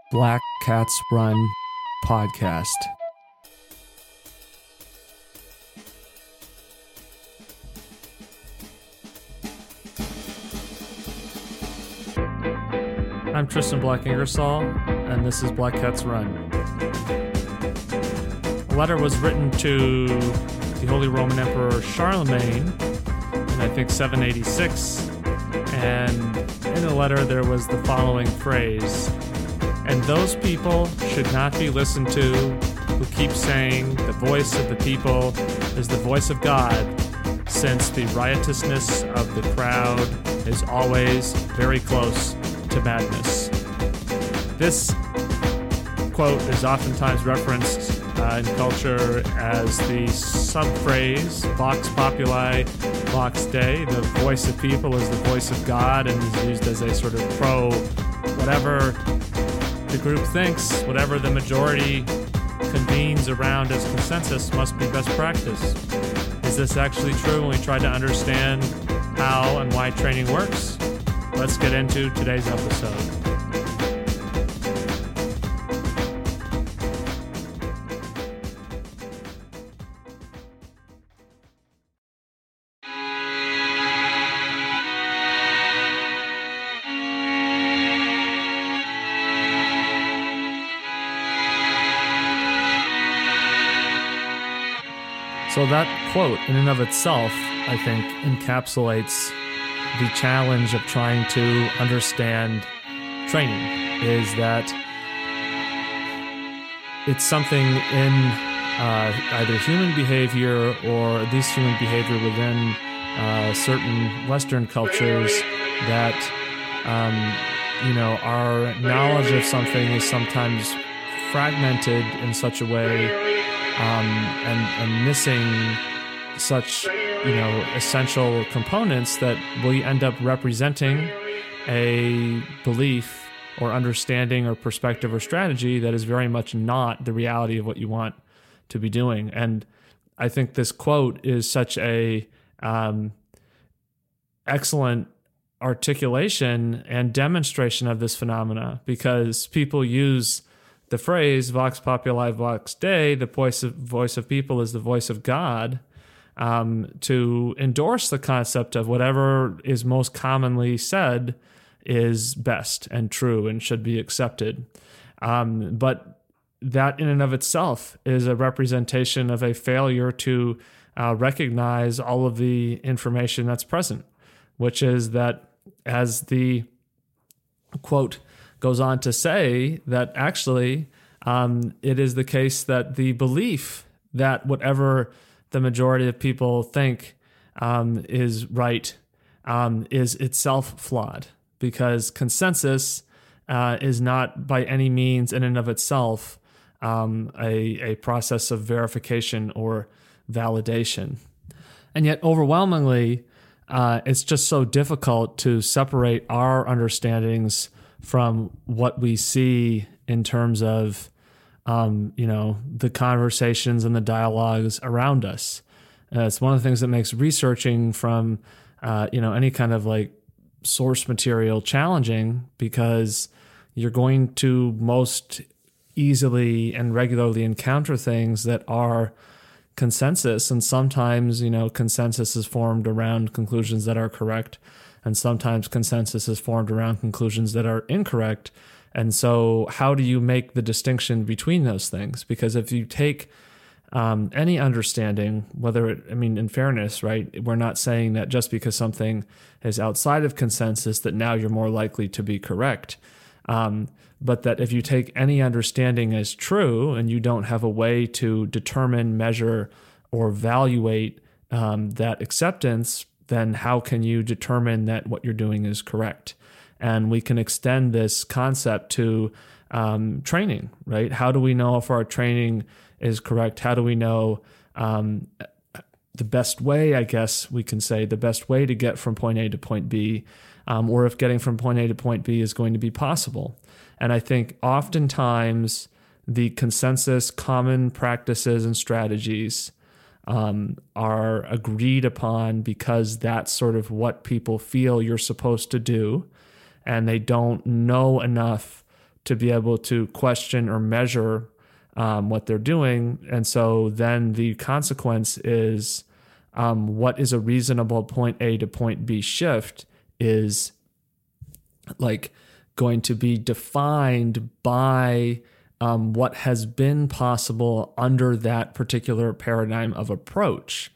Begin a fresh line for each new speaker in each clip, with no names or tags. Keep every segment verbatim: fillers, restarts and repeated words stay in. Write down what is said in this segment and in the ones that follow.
Black Cats Run podcast. I'm Tristan Black Ingersoll, and this is Black Cats Run. A letter was written to the Holy Roman Emperor Charlemagne in, I think, seven eighty-six, and in the letter there was the following phrase: "And those people should not be listened to who keep saying the voice of the people is the voice of God, since the riotousness of the crowd is always very close to madness." This quote is oftentimes referenced uh, in culture as the subphrase Vox Populi, Vox Dei. The voice of people is the voice of God, and is used as a sort of pro whatever the group thinks, whatever the majority convenes around as consensus must be best practice. Is this actually true when we try to understand how and why training works? Let's get into today's episode. So that quote, in and of itself, I think, encapsulates the challenge of trying to understand training, is that it's something in uh, either human behavior or at least human behavior within uh, certain Western cultures that, um, you know, our knowledge of something is sometimes fragmented in such a way Um, and, and missing such, you know, essential components that we end up representing a belief or understanding or perspective or strategy that is very much not the reality of what you want to be doing. And I think this quote is such a um, excellent articulation and demonstration of this phenomena, because people use the phrase Vox Populi, Vox Dei, the voice of, voice of people is the voice of God, um, to endorse the concept of whatever is most commonly said is best and true and should be accepted. Um, but that in and of itself is a representation of a failure to uh, recognize all of the information that's present, which is that, as the quote goes on to say, that actually um, it is the case that the belief that whatever the majority of people think um, is right um, is itself flawed, because consensus uh, is not by any means in and of itself um, a, a process of verification or validation. And yet overwhelmingly, uh, it's just so difficult to separate our understandings from what we see in terms of, um, you know, the conversations and the dialogues around us. Uh, it's one of the things that makes researching from, uh, you know, any kind of like source material challenging, because you're going to most easily and regularly encounter things that are consensus. And sometimes, you know, consensus is formed around conclusions that are correct, and sometimes consensus is formed around conclusions that are incorrect. And so how do you make the distinction between those things? Because if you take um, any understanding, whether it, I mean, in fairness, right, we're not saying that just because something is outside of consensus that now you're more likely to be correct. Um, but that if you take any understanding as true and you don't have a way to determine, measure, or evaluate um, that acceptance, then how can you determine that what you're doing is correct? And we can extend this concept to um, training, right? How do we know if our training is correct? How do we know um, the best way, I guess we can say, the best way to get from point A to point B, um, or if getting from point A to point B is going to be possible? And I think oftentimes the consensus, common practices and strategies Um, are agreed upon because that's sort of what people feel you're supposed to do, and they don't know enough to be able to question or measure um, what they're doing. And so then the consequence is um, what is a reasonable point A to point B shift is like going to be defined by um, what has been possible under that particular paradigm of approach.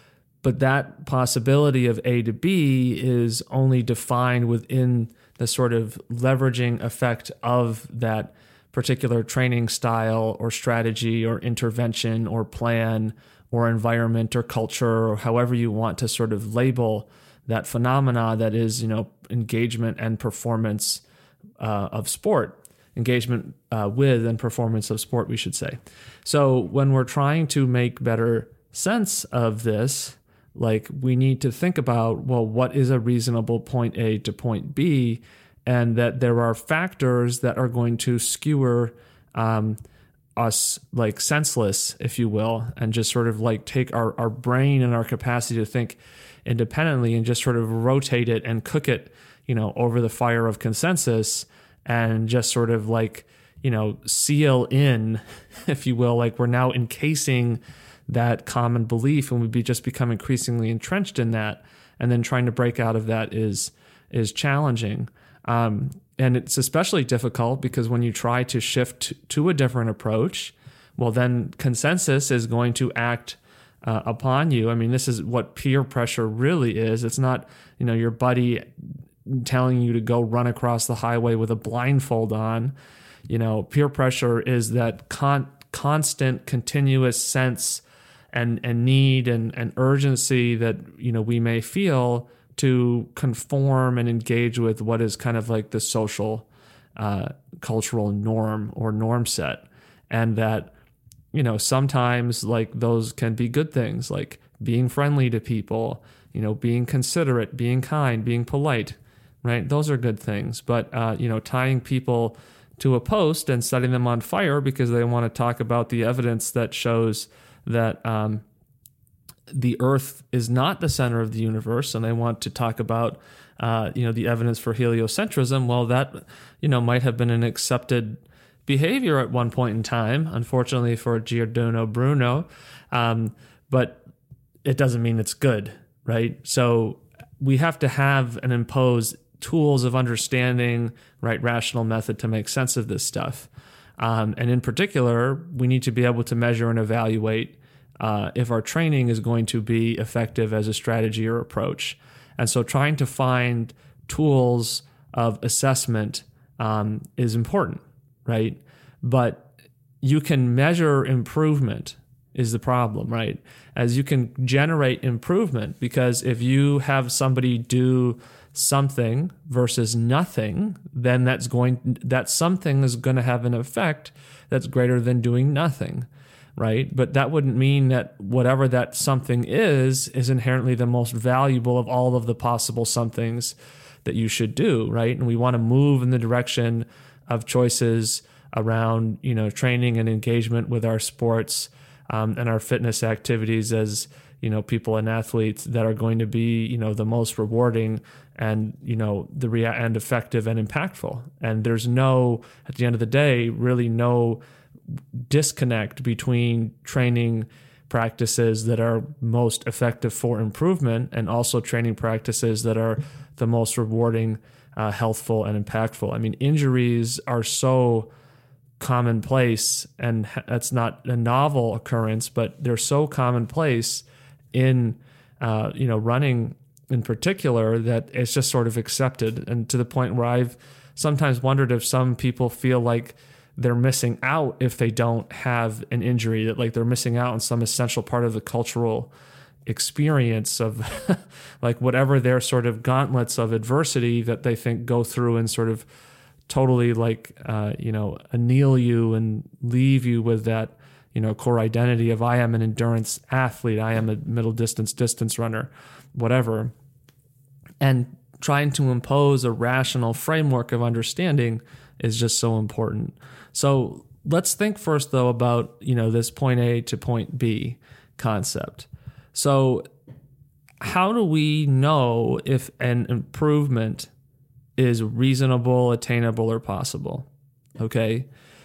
But that possibility of A to B is only defined within the sort of leveraging effect of that particular training style or strategy or intervention or plan or environment or culture, or however you want to sort of label that phenomena that is, you know, engagement and performance uh, of sport, engagement uh, with and performance of sport, we should say. So when we're trying to make better sense of this, like we need to think about, well, what is a reasonable point A to point B, and that there are factors that are going to skewer um, us like senseless, if you will, and just sort of like take our, our brain and our capacity to think independently and just sort of rotate it and cook it, you know, over the fire of consensus and just sort of like, you know, seal in, if you will, like we're now encasing that common belief and we'd be just become increasingly entrenched in that. And then trying to break out of that is, is challenging. Um, and it's especially difficult because when you try to shift to a different approach, well, then consensus is going to act uh, upon you. I mean, this is what peer pressure really is. It's not, you know, your buddy telling you to go run across the highway with a blindfold on. You know, peer pressure is that con- constant, continuous sense and, and need and, and urgency that, you know, we may feel to conform and engage with what is kind of like the social, uh, cultural norm or norm set. And that, you know, sometimes like those can be good things, like being friendly to people, you know, being considerate, being kind, being polite, right? Those are good things. But, uh, you know, tying people to a post and setting them on fire because they want to talk about the evidence that shows that, um, the earth is not the center of the universe, and they want to talk about, uh, you know, the evidence for heliocentrism. Well, that, you know, might have been an accepted behavior at one point in time, unfortunately for Giordano Bruno. Um, but it doesn't mean it's good, right? So we have to have and impose tools of understanding, right, rational method to make sense of this stuff. Um, and in particular, we need to be able to measure and evaluate Uh, if our training is going to be effective as a strategy or approach. And so trying to find tools of assessment um, is important, right? But you can measure improvement is the problem, right? As you can generate improvement, because if you have somebody do something versus nothing, then that's going, that something is going to have an effect that's greater than doing nothing. Right? But that wouldn't mean that whatever that something is, is inherently the most valuable of all of the possible somethings that you should do, right? And we want to move in the direction of choices around, you know, training and engagement with our sports um, and our fitness activities as, you know, people and athletes that are going to be, you know, the most rewarding and, you know, the rea- and effective and impactful. And there's no, at the end of the day, really no disconnect between training practices that are most effective for improvement and also training practices that are the most rewarding, uh, healthful, and impactful. I mean, injuries are so commonplace, and that's not a novel occurrence, but they're so commonplace in, uh, you know, running in particular that it's just sort of accepted, and to the point where I've sometimes wondered if some people feel like they're missing out if they don't have an injury, that like they're missing out on some essential part of the cultural experience of like whatever their sort of gauntlets of adversity that they think go through and sort of totally like, uh, you know, anneal you and leave you with that, you know, core identity of I am an endurance athlete, I am a middle distance distance runner, whatever. And trying to impose a rational framework of understanding is just so important. So let's think first, though, about, you know, this point A to point B concept. So how do we know if an improvement is reasonable, attainable, or possible? Okay.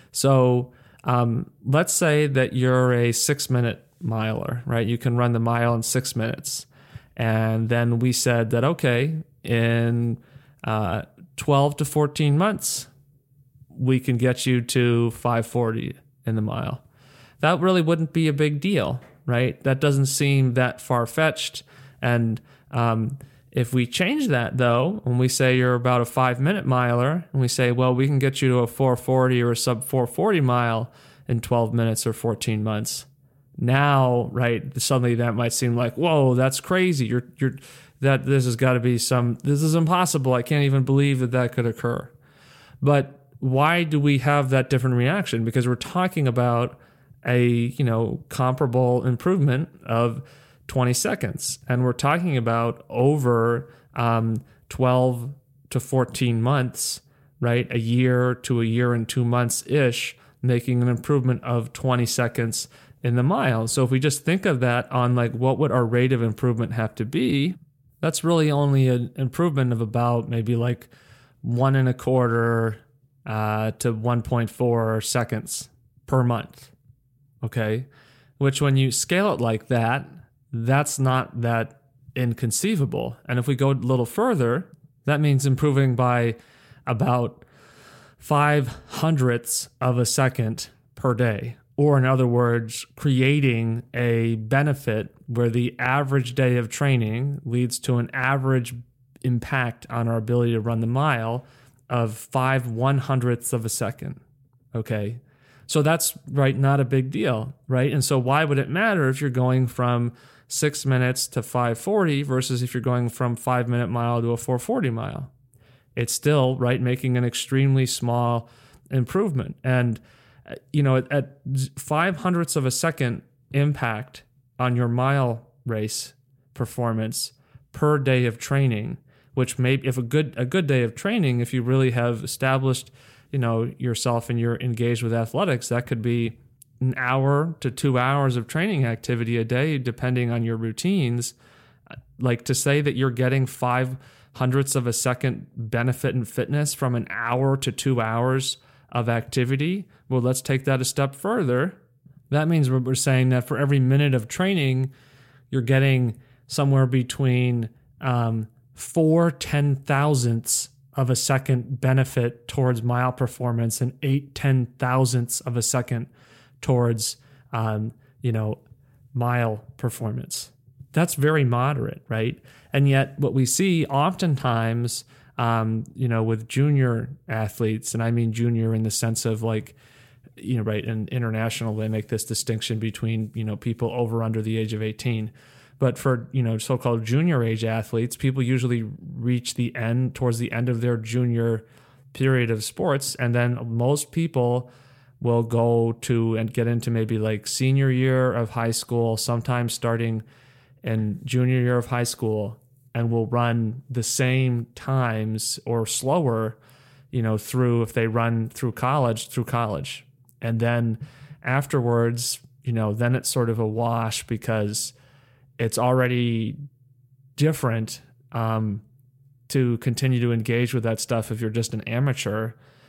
So um, let's say that you're a six minute miler, right? You can run the mile in six minutes. And then we said that, okay, in uh, twelve to fourteen months, we can get you to five forty in the mile. That really wouldn't be a big deal, right? That doesn't seem that far-fetched. And um, if we change that, though, when we say you're about a five-minute miler, and we say, well, we can get you to a four forty or a sub four forty mile in twelve minutes or fourteen months. Now, right, suddenly that might seem like, whoa, that's crazy. You're, you're, that this has got to be some, this is impossible. I can't even believe that that could occur. But why do we have that different reaction? Because we're talking about a, you know, comparable improvement of twenty seconds. And we're talking about over um, twelve to fourteen months, right? A year to a year and two months-ish, making an improvement of twenty seconds in the mile. So if we just think of that on like what would our rate of improvement have to be, that's really only an improvement of about maybe like one and a quarter uh, to one point four seconds per month. Okay. Which when you scale it like that, that's not that inconceivable. And if we go a little further, that means improving by about five hundredths of a second per day. Or in other words, creating a benefit where the average day of training leads to an average impact on our ability to run the mile of five one hundredths of a second. Okay. So that's right, not a big deal, right? And so why would it matter if you're going from six minutes to five forty versus if you're going from five minute mile to a four forty mile? It's still, right, making an extremely small improvement. And you know, at, at five hundredths of a second impact on your mile race performance per day of training, which may, if a good a good day of training, if you really have established, you know, yourself and you're engaged with athletics, that could be an hour to two hours of training activity a day, depending on your routines. Like to say that you're getting five hundredths of a second benefit in fitness from an hour to two hours of activity. Well, let's take that a step further. That means we're saying that for every minute of training, you're getting somewhere between um, four ten thousandths of a second benefit towards mile performance and eight ten thousandths of a second towards, um, you know, mile performance. That's very moderate, right? And yet what we see oftentimes, um, you know, with junior athletes, and I mean junior in the sense of like, you know, right, in international, they make this distinction between, you know, people over under the age of eighteen. But for, you know, so-called junior age athletes, people usually reach the end, towards the end of their junior period of sports. And then most people will go to and get into maybe like senior year of high school, sometimes starting in junior year of high school, and will run the same times or slower, you know, through, if they run through college, through college. And then afterwards, you know, then it's sort of a wash because it's already different um, to continue to engage with that stuff if you're just an amateur.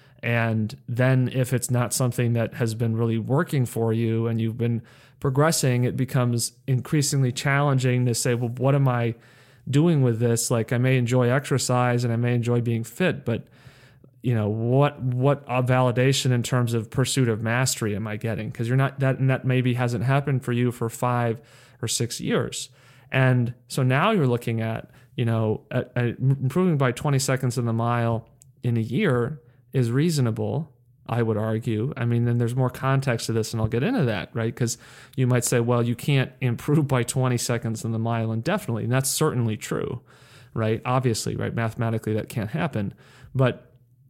And then if it's not something that has been really working for you and you've been progressing, it becomes increasingly challenging to say, well, what am I doing with this? Like, I may enjoy exercise and I may enjoy being fit, but you know, what what validation in terms of pursuit of mastery am I getting? Because you're not that, and that maybe hasn't happened for you for five or six years. And so now you're looking at, you know, at, at improving by twenty seconds in the mile in a year is reasonable, I would argue. I mean, then there's more context to this, and I'll get into that, right? Because you might say, well, you can't improve by twenty seconds in the mile indefinitely. And that's certainly true, right? Obviously, right? Mathematically, that can't happen. But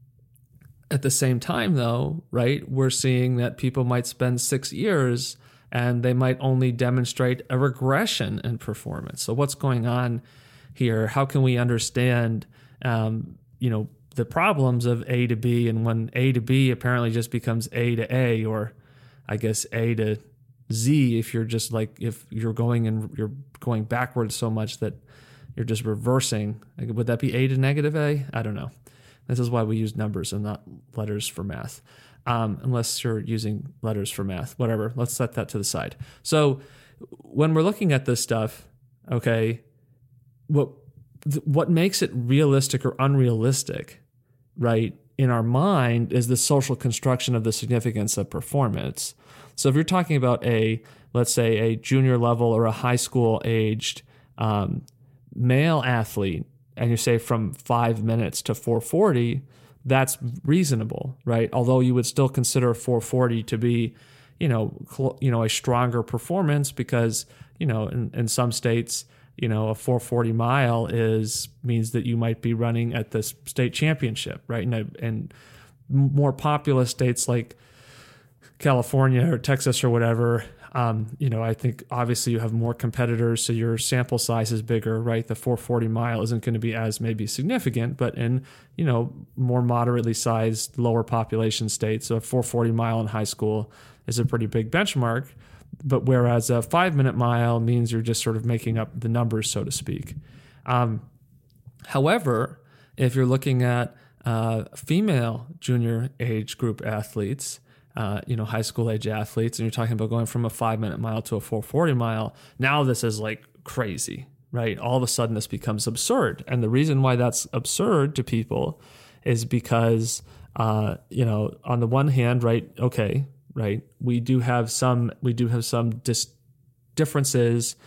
at the same time, though, right, we're seeing that people might spend six years and they might only demonstrate a regression in performance. So what's going on here? How can we understand, um, you know, the problems of A to B, and when A to B apparently just becomes A to A, or I guess A to Z if you're just like, if you're going and you're going backwards so much that you're just reversing. Like, would that be A to negative A? I don't know. This is why we use numbers and not letters for math. Um, unless you're using letters for math, whatever. Let's set that to the side. So when we're looking at this stuff, okay, what what makes it realistic or unrealistic, right, in our mind is the social construction of the significance of performance. So if you're talking about a, let's say, a junior level or a high school aged um, male athlete, and you say from five minutes to four forty, that's reasonable, right? Although you would still consider four forty to be, you know, cl- you know, a stronger performance because, you know, in, in some states, you know, a four forty mile is means that you might be running at the state championship, right? And, and more populous states like California or Texas or whatever, um, you know, I think obviously you have more competitors, so your sample size is bigger, right? The four forty mile isn't going to be as maybe significant, but in, you know, more moderately sized, lower population states, so a four forty mile in high school is a pretty big benchmark. But whereas a five minute mile means you're just sort of making up the numbers, so to speak. Um, however, if you're looking at uh, female junior age group athletes, Uh, you know, high school age athletes, and you're talking about going from a five minute mile to a four forty mile. Now this is like crazy, right? All of a sudden this becomes absurd. And the reason why that's absurd to people is because, uh, you know, on the one hand, right, okay, right, we do have some, we do have some dis- differences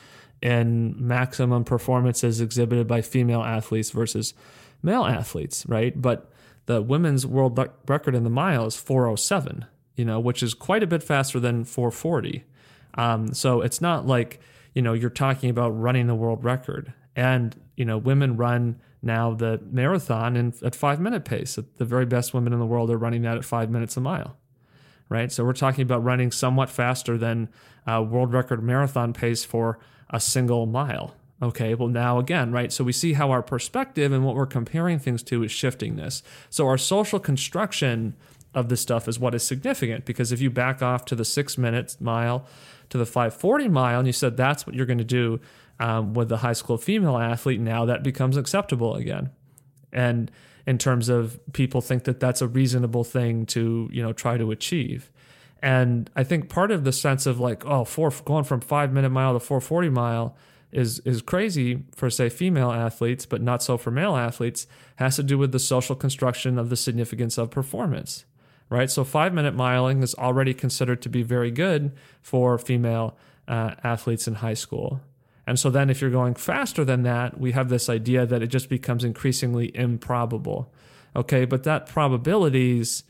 in maximum performances exhibited by female athletes versus male athletes, right? But the women's world record in the mile is four oh seven. You know, which is quite a bit faster than four forty. Um, so it's not like, you know, you're talking about running the world record. And, you know, women run now the marathon in, at five minute pace. The very best women in the world are running that at five minutes a mile, right? So we're talking about running somewhat faster than uh, world record marathon pace for a single mile. Okay, well now again, right? So we see how our perspective and what we're comparing things to is shifting this. So our social construction of this stuff is what is significant, because if you back off to the six minutes mile to the five forty mile and you said that's what you're going to do um, with the high school female athlete, now that becomes acceptable again. And in terms of people think that that's a reasonable thing to, you know, try to achieve. And I think part of the sense of like, oh, four, going from five minute mile to four forty mile is is crazy for, say, female athletes, but not so for male athletes, has to do with the social construction of the significance of performance. Right, so five-minute miling is already considered to be very good for female uh, athletes in high school. And so then if you're going faster than that, we have this idea that it just becomes increasingly improbable. Okay, but that probabilities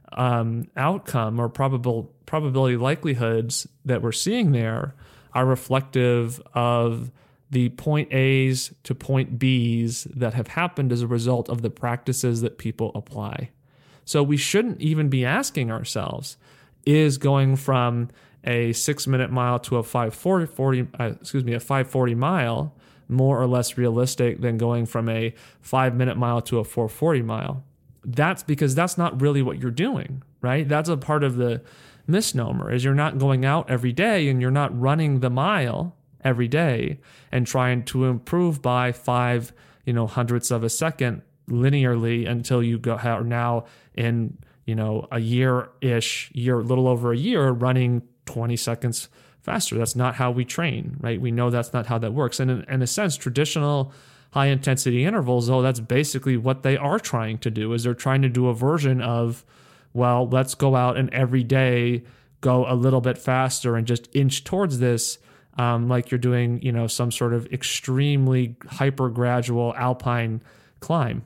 um, outcome or probable probability likelihoods that we're seeing there are reflective of the point A's to point B's that have happened as a result of the practices that people apply. So we shouldn't even be asking ourselves, is going from a six-minute mile to a five forty, uh, excuse me, a five forty mile more or less realistic than going from a five-minute mile to a four forty mile? That's because that's not really what you're doing, right? That's a part of the misnomer, is you're not going out every day and you're not running the mile every day and trying to improve by five, you know, hundredths of a second linearly until you go are now in, you know, a year-ish, year, a little over a year, running twenty seconds faster. That's not how we train, right? We know that's not how that works. And in, in a sense, traditional high-intensity intervals, though, that's basically what they are trying to do, is they're trying to do a version of, well, let's go out and every day go a little bit faster and just inch towards this, um, like you're doing, you know, some sort of extremely hyper-gradual alpine climb.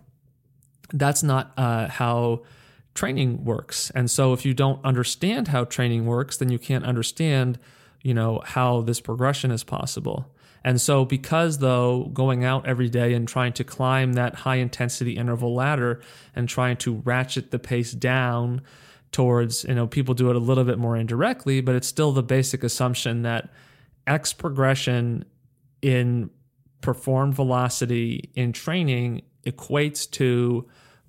That's not uh, how training works. And so if you don't understand how training works, then you can't understand, you know, how this progression is possible. And so because, though, going out every day and trying to climb that high intensity interval ladder and trying to ratchet the pace down towards, you know, people do it a little bit more indirectly, but it's still the basic assumption that X progression in performed velocity in training equates to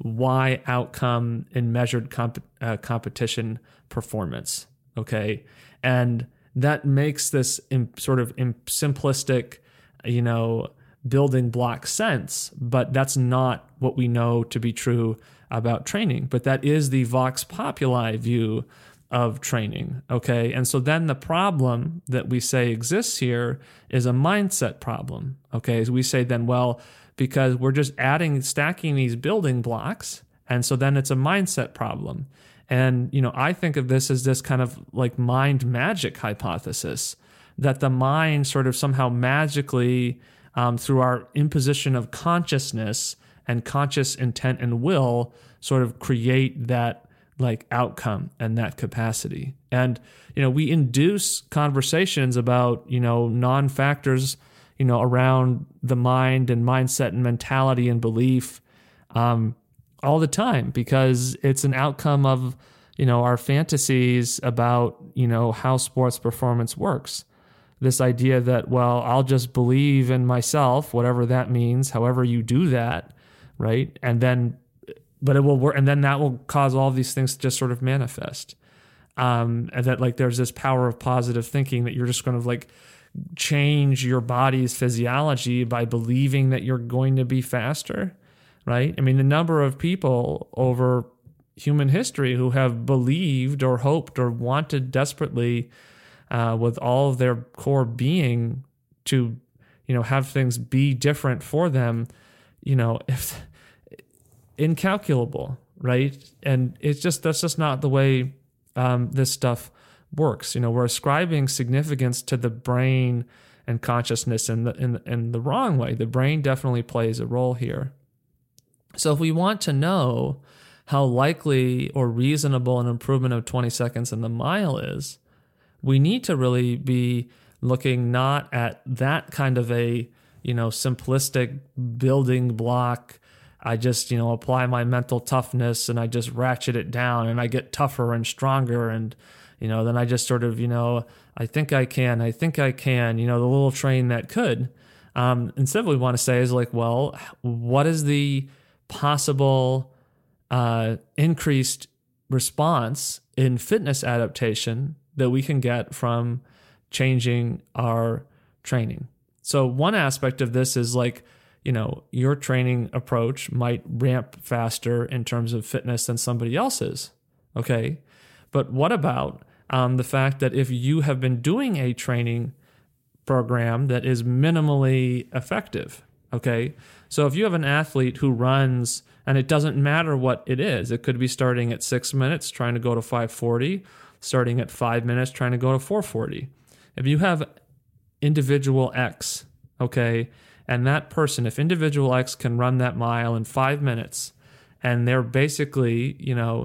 Y outcome in measured comp- uh, competition performance, okay? And that makes this in, sort of in simplistic, you know, building block sense, but that's not what we know to be true about training, but that is the vox populi view of training, okay? And so then the problem that we say exists here is a mindset problem, okay? As we say then, well, because we're just adding, stacking these building blocks, and so then it's a mindset problem. And, you know, I think of this as this kind of like mind magic hypothesis, that the mind sort of somehow magically, um, through our imposition of consciousness and conscious intent and will, sort of create that like outcome and that capacity. And, you know, we induce conversations about, you know, non-factors, you know, around the mind and mindset and mentality and belief um, all the time, because it's an outcome of, you know, our fantasies about, you know, how sports performance works. This idea that, well, I'll just believe in myself, whatever that means, however you do that, right? And then But it will work, and then that will cause all of these things to just sort of manifest. Um, and that like there's this power of positive thinking that you're just going to like change your body's physiology by believing that you're going to be faster, right? I mean, the number of people over human history who have believed or hoped or wanted desperately uh, with all of their core being to, you know, have things be different for them, you know, if incalculable, right? And it's just, that's just not the way um, this stuff works. You know, we're ascribing significance to the brain and consciousness in the, in, in the wrong way. The brain definitely plays a role here. So if we want to know how likely or reasonable an improvement of twenty seconds in the mile is, we need to really be looking not at that kind of a, you know, simplistic building block. I just, you know, apply my mental toughness and I just ratchet it down and I get tougher and stronger. And, you know, then I just sort of, you know, I think I can, I think I can, you know, the little train that could. Um, instead, what we want to say is like, well, what is the possible uh, increased response in fitness adaptation that we can get from changing our training? So one aspect of this is like, you know, your training approach might ramp faster in terms of fitness than somebody else's, okay? But what about um, the fact that if you have been doing a training program that is minimally effective, okay? So if you have an athlete who runs, and it doesn't matter what it is, it could be starting at six minutes, trying to go to five forty, starting at five minutes, trying to go to four forty. If you have individual X, okay, and that person, if individual X can run that mile in five minutes, and they're basically, you know,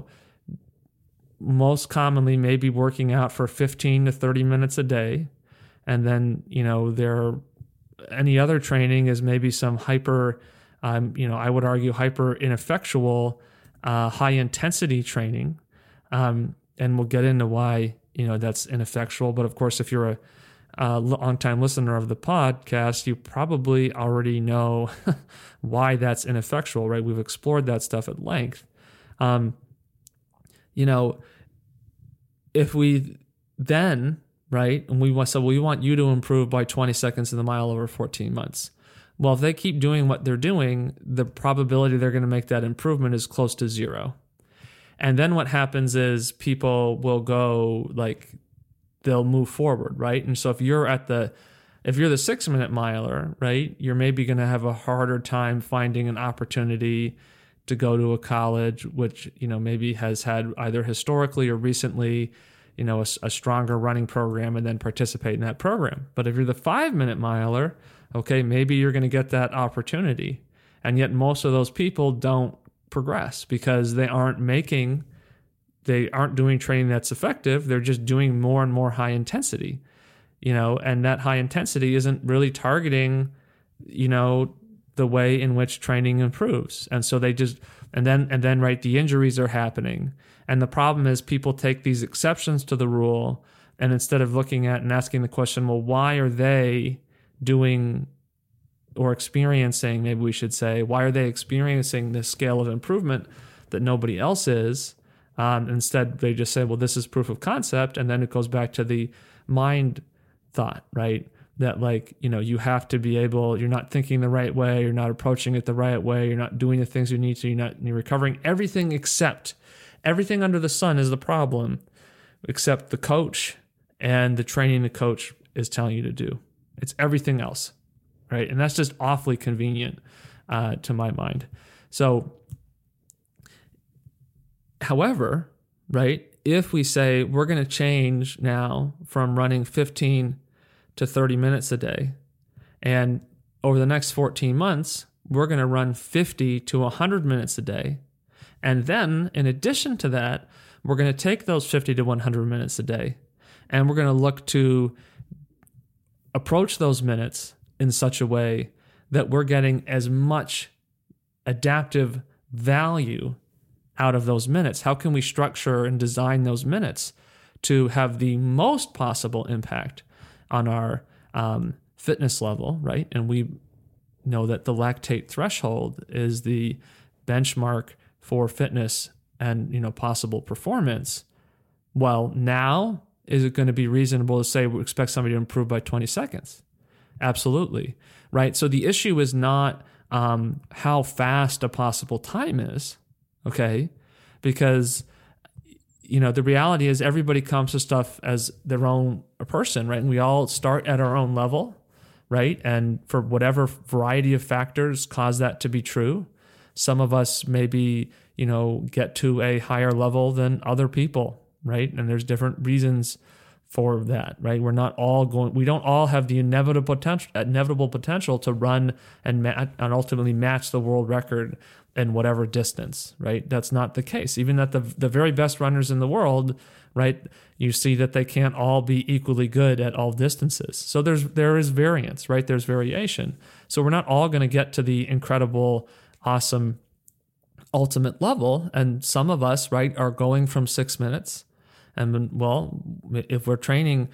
most commonly maybe working out for fifteen to thirty minutes a day, and then, you know, their any other training is maybe some hyper, um, you know, I would argue hyper ineffectual, uh, high intensity training, um, and we'll get into why, you know, that's ineffectual. But of course, if you're a Uh, long-time listener of the podcast, you probably already know why that's ineffectual, right? We've explored that stuff at length. Um, you know, if we then, right, and we want, so we want you to improve by twenty seconds in the mile over fourteen months. Well, if they keep doing what they're doing, the probability they're going to make that improvement is close to zero. And then what happens is people will go like, they'll move forward, right? And so if you're at the, if you're the six minute miler, right, you're maybe going to have a harder time finding an opportunity to go to a college, which, you know, maybe has had either historically or recently, you know, a, a stronger running program and then participate in that program. But if you're the five minute miler, okay, maybe you're going to get that opportunity. And yet most of those people don't progress because they aren't making They aren't doing training that's effective. They're just doing more and more high intensity, you know, and that high intensity isn't really targeting, you know, the way in which training improves. And so they just, and then, and then, right, the injuries are happening. And the problem is people take these exceptions to the rule. And instead of looking at and asking the question, well, why are they doing or experiencing, maybe we should say, why are they experiencing this scale of improvement that nobody else is? Um, instead, they just say, well, this is proof of concept. And then it goes back to the mind thought, right? that like, you know, you have to be able, you're not thinking the right way, you're not approaching it the right way, you're not doing the things you need to, you're not, you're recovering everything except, everything under the sun is the problem, except the coach and the training the coach is telling you to do. It's everything else, right? And that's just awfully convenient uh, to my mind. So, however, right, if we say we're going to change now from running fifteen to thirty minutes a day, and over the next fourteen months, we're going to run fifty to one hundred minutes a day, and then in addition to that, we're going to take those fifty to one hundred minutes a day, and we're going to look to approach those minutes in such a way that we're getting as much adaptive value out of those minutes. How can we structure and design those minutes to have the most possible impact on our um, fitness level, right? And we know that the lactate threshold is the benchmark for fitness and, you know, possible performance. Well, now, is it going to be reasonable to say we expect somebody to improve by twenty seconds? Absolutely, right? So the issue is not um, how fast a possible time is, okay? Because, you know, the reality is everybody comes to stuff as their own person, right? And we all start at our own level, right? And for whatever variety of factors cause that to be true, some of us maybe, you know, get to a higher level than other people, right? And there's different reasons for that, right? We're not all going, we don't all have the inevitable potential, inevitable potential to run and, ma- and ultimately match the world record in whatever distance, right? That's not the case. Even at the the very best runners in the world, right? You see that they can't all be equally good at all distances. So there's there is variance, right? There's variation. So we're not all going to get to the incredible, awesome, ultimate level. And some of us, right, are going from six minutes. And well, if we're training,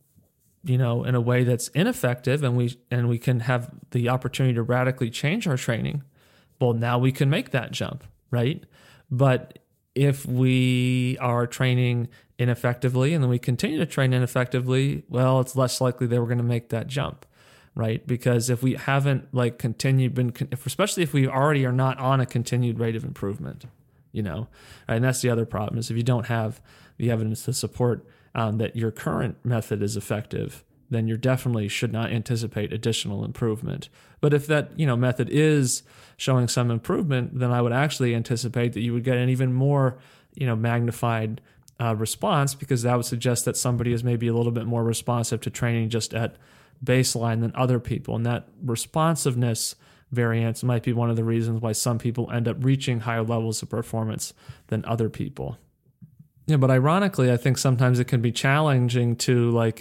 you know, in a way that's ineffective, and we and we can have the opportunity to radically change our training, well, now we can make that jump, right? But if we are training ineffectively and then we continue to train ineffectively, well, it's less likely that we're going to make that jump, right? Because if we haven't like continued, been, especially if we already are not on a continued rate of improvement, you know, right? And that's the other problem is if you don't have the evidence to support um, that your current method is effective, then you definitely should not anticipate additional improvement. But if that, you know, method is showing some improvement, then I would actually anticipate that you would get an even more, you know, magnified uh, response, because that would suggest that somebody is maybe a little bit more responsive to training just at baseline than other people. And that responsiveness variance might be one of the reasons why some people end up reaching higher levels of performance than other people. Yeah, but ironically, I think sometimes it can be challenging to like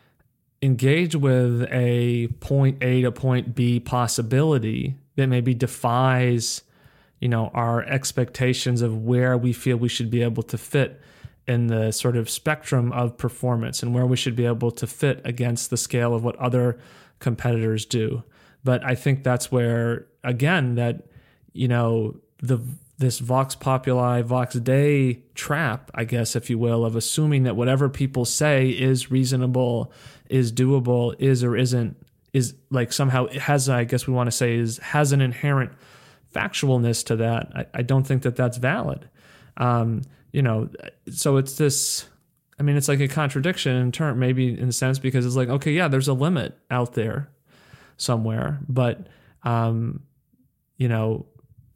engage with a point A to point B possibility that maybe defies, you know, our expectations of where we feel we should be able to fit in the sort of spectrum of performance and where we should be able to fit against the scale of what other competitors do. But I think that's where, again, that, you know, the this Vox Populi, Vox Dei trap, I guess, if you will, of assuming that whatever people say is reasonable, is doable, is or isn't, is like somehow has, I guess we want to say, is has an inherent factualness to that. I, I don't think that that's valid. Um, you know, so it's this, I mean, it's like a contradiction in term, maybe in a sense, because it's like, okay, yeah, there's a limit out there somewhere, but, um, you know,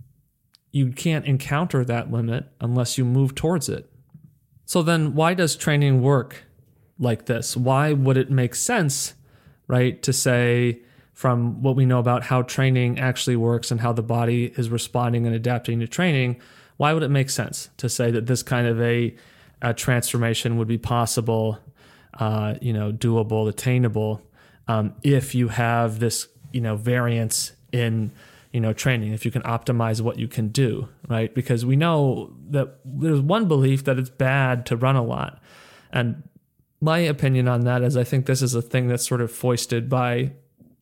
you can't encounter that limit unless you move towards it. So then why does training work like this? Why would it make sense, right, to say from what we know about how training actually works and how the body is responding and adapting to training, why would it make sense to say that this kind of a, a transformation would be possible, uh, you know, doable, attainable, um, if you have this, you know, variance in, you know, training, if you can optimize what you can do, right? Because we know that there's one belief that it's bad to run a lot. And my opinion on that is I think this is a thing that's sort of foisted by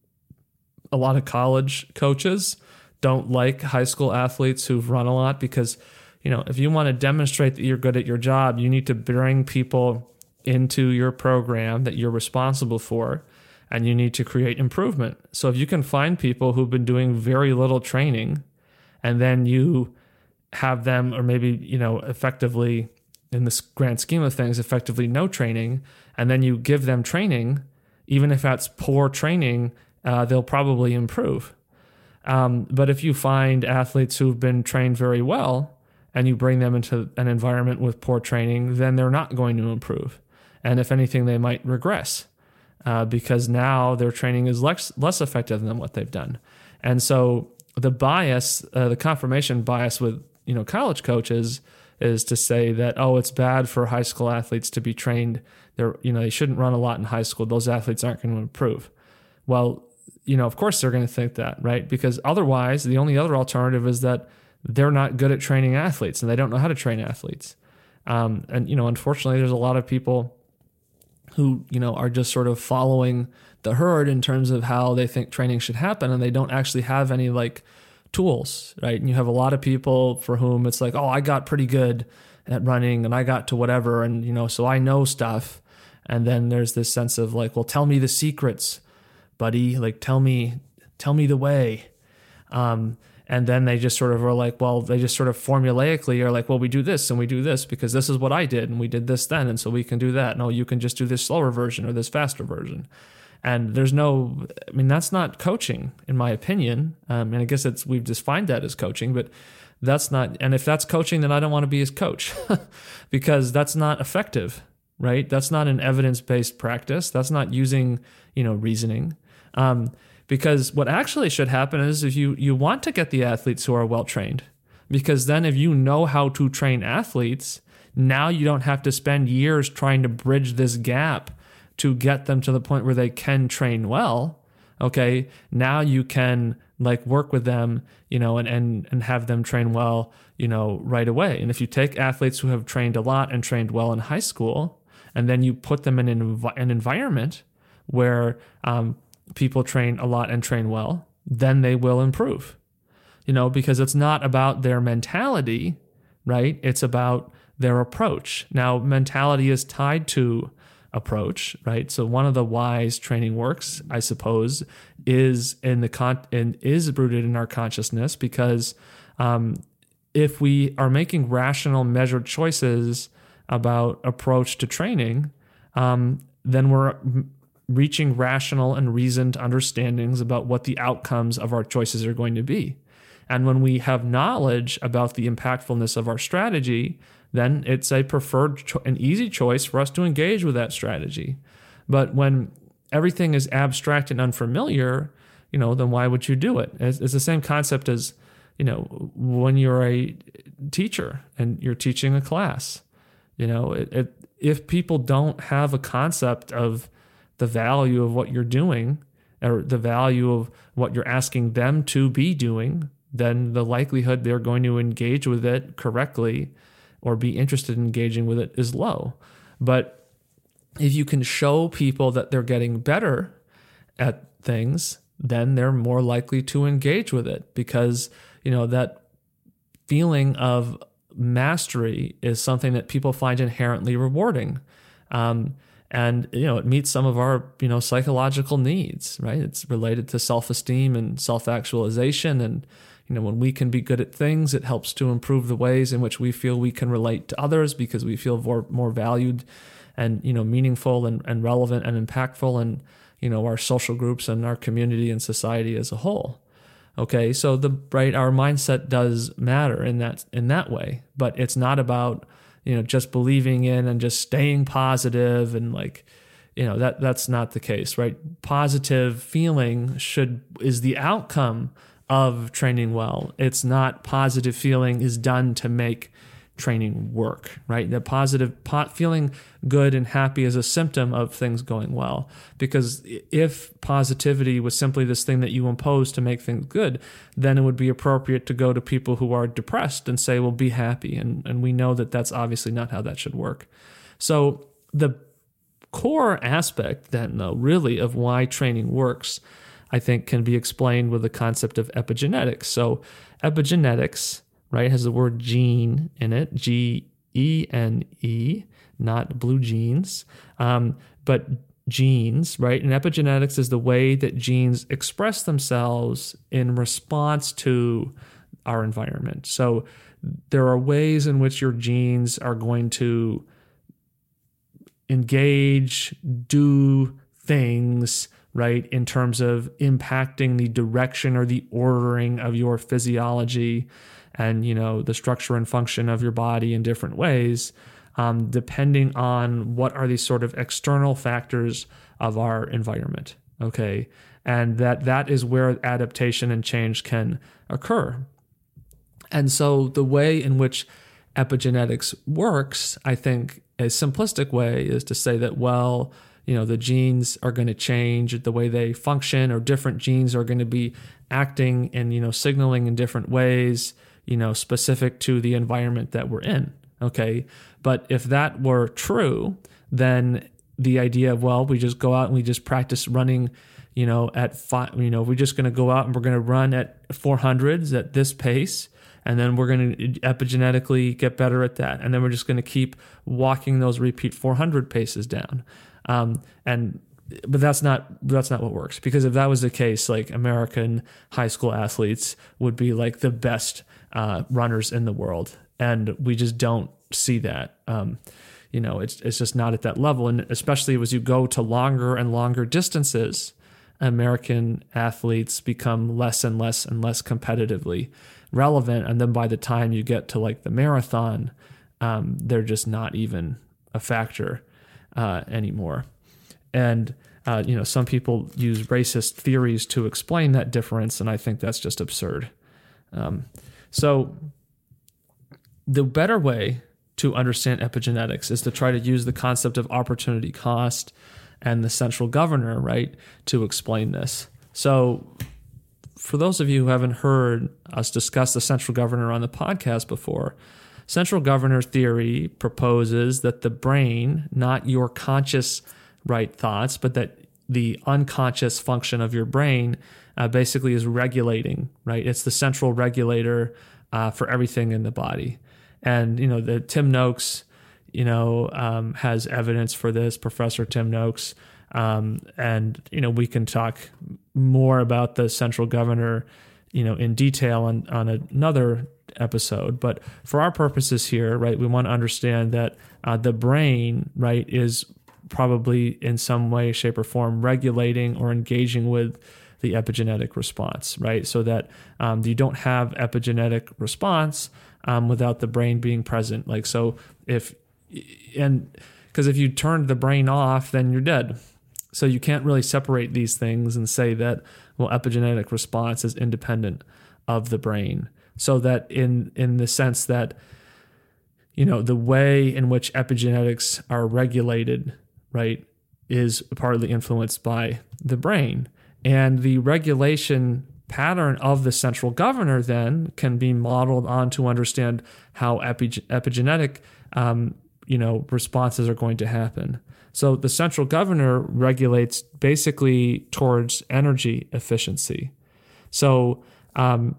a lot of college coaches. Don't like high school athletes who've run a lot because, you know, if you want to demonstrate that you're good at your job, you need to bring people into your program that you're responsible for. and you need to create improvement. So if you can find people who've been doing very little training, and then you have them, or maybe, you know, effectively, in this grand scheme of things, effectively no training, and then you give them training, even if that's poor training, uh, they'll probably improve. Um, but if you find athletes who've been trained very well and you bring them into an environment with poor training, then they're not going to improve. And if anything, they might regress uh, because now their training is less, less effective than what they've done. And so the bias, uh, the confirmation bias with, you know, college coaches is to say that, oh, it's bad for high school athletes to be trained. They're, you know, they shouldn't run a lot in high school. Those athletes aren't going to improve. Well, you know, of course they're going to think that, right? Because otherwise, the only other alternative is that they're not good at training athletes and they don't know how to train athletes. Um, and, you know, unfortunately, there's a lot of people who, you know, are just sort of following the herd in terms of how they think training should happen, and they don't actually have any like tools, right? And you have a lot of people for whom it's like, oh, I got pretty good at running and I got to whatever, and, you know, so I know stuff. And then there's this sense of like, well, tell me the secrets, buddy. Like, tell me, tell me the way. Um, and then they just sort of are like, well, they just sort of formulaically are like, well, we do this and we do this because this is what I did and we did this then, and so we can do that. No, you can just do this slower version or this faster version. And there's no, I mean, that's not coaching, in my opinion. Um, and I guess it's, we've defined that as coaching, but that's not, and if that's coaching, then I don't want to be his coach because that's not effective, right? That's not an evidence-based practice. That's not using, you know, reasoning. Um, because what actually should happen is if you, you want to get the athletes who are well-trained, because then if you know how to train athletes, now you don't have to spend years trying to bridge this gap to get them to the point where they can train well. Okay, now you can like work with them, you know, and, and, and have them train well, you know, right away. And if you take athletes who have trained a lot and trained well in high school, and then you put them in an, env- an environment where um, people train a lot and train well, then they will improve, you know, because it's not about their mentality, right? It's about their approach. Now, mentality is tied to approach, right? So one of the whys training works, I suppose, is in the con and is rooted in our consciousness, because um, if we are making rational, measured choices about approach to training, um, then we're reaching rational and reasoned understandings about what the outcomes of our choices are going to be. And when we have knowledge about the impactfulness of our strategy, then it's a preferred, cho- an easy choice for us to engage with that strategy. But when everything is abstract and unfamiliar, you know, then why would you do it? It's, it's the same concept as, you know, when you're a teacher and you're teaching a class. You know, it, it, if people don't have a concept of the value of what you're doing or the value of what you're asking them to be doing, then the likelihood they're going to engage with it correctly or be interested in engaging with it is low. But if you can show people that they're getting better at things, then they're more likely to engage with it, because, you know, that feeling of mastery is something that people find inherently rewarding. Um, and, you know, it meets some of our, you know, psychological needs, right? It's related to self-esteem and self-actualization. And, you know, when we can be good at things, it helps to improve the ways in which we feel we can relate to others, because we feel more, more valued and, you know, meaningful and, and relevant and impactful in, you know, our social groups and our community and society as a whole. Okay, so the right, our mindset does matter in that in that way, but it's not about, you know, just believing in and just staying positive and like, you know, that that's not the case, right? Positive feeling should is the outcome of training well. It's not positive feeling is done to make training work, right? The positive po- feeling good and happy is a symptom of things going well. Because if positivity was simply this thing that you impose to make things good, then it would be appropriate to go to people who are depressed and say, well, be happy. And, and we know that that's obviously not how that should work. So the core aspect then, though, really of why training works, I think, can be explained with the concept of epigenetics. So epigenetics, right, has the word gene in it, G E N E, not blue jeans. Um, but genes, right? And epigenetics is the way that genes express themselves in response to our environment. So there are ways in which your genes are going to engage, do things, right, in terms of impacting the direction or the ordering of your physiology and, you know, the structure and function of your body in different ways, um, depending on what are these sort of external factors of our environment, okay? And that that is where adaptation and change can occur. And so the way in which epigenetics works, I think a simplistic way is to say that, well, you know, the genes are going to change the way they function, or different genes are going to be acting and, you know, signaling in different ways, you know, specific to the environment that we're in. Okay. But if that were true, then the idea of, well, we just go out and we just practice running, you know, at five, you know, we're just going to go out and we're going to run at four hundreds at this pace. And then we're going to epigenetically get better at that. And then we're just going to keep walking those repeat four hundred paces down. Um, and but that's not that's not what works, because if that was the case, like American high school athletes would be like the best uh, runners in the world, and we just don't see that. Um, you know, it's it's just not at that level, and especially as you go to longer and longer distances, American athletes become less and less and less competitively relevant, and then by the time you get to like the marathon, um, they're just not even a factor uh, anymore. And uh, you know, some people use racist theories to explain that difference, and I think that's just absurd. Um, so the better way to understand epigenetics is to try to use the concept of opportunity cost and the central governor, right, to explain this. So for those of you who haven't heard us discuss the central governor on the podcast before, central governor theory proposes that the brain, not your conscious right thoughts, but that the unconscious function of your brain uh, basically is regulating, right? It's the central regulator uh, for everything in the body. And, you know, the Tim Noakes, you know, um, has evidence for this, Professor Tim Noakes. Um, and, you know, we can talk more about the central governor, you know, in detail on, on another episode. But for our purposes here, right, we want to understand that uh, the brain, right, is probably in some way, shape, or form regulating or engaging with the epigenetic response, right? So that um, you don't have epigenetic response um, without the brain being present. Like, so if, and because if you turn the brain off, then you're dead. So you can't really separate these things and say that, well, epigenetic response is independent of the brain. So that in in the sense that, you know, the way in which epigenetics are regulated, right, is partly influenced by the brain. And the regulation pattern of the central governor then can be modeled on to understand how epi- epigenetic um, you know, responses are going to happen. So the central governor regulates basically towards energy efficiency. So um,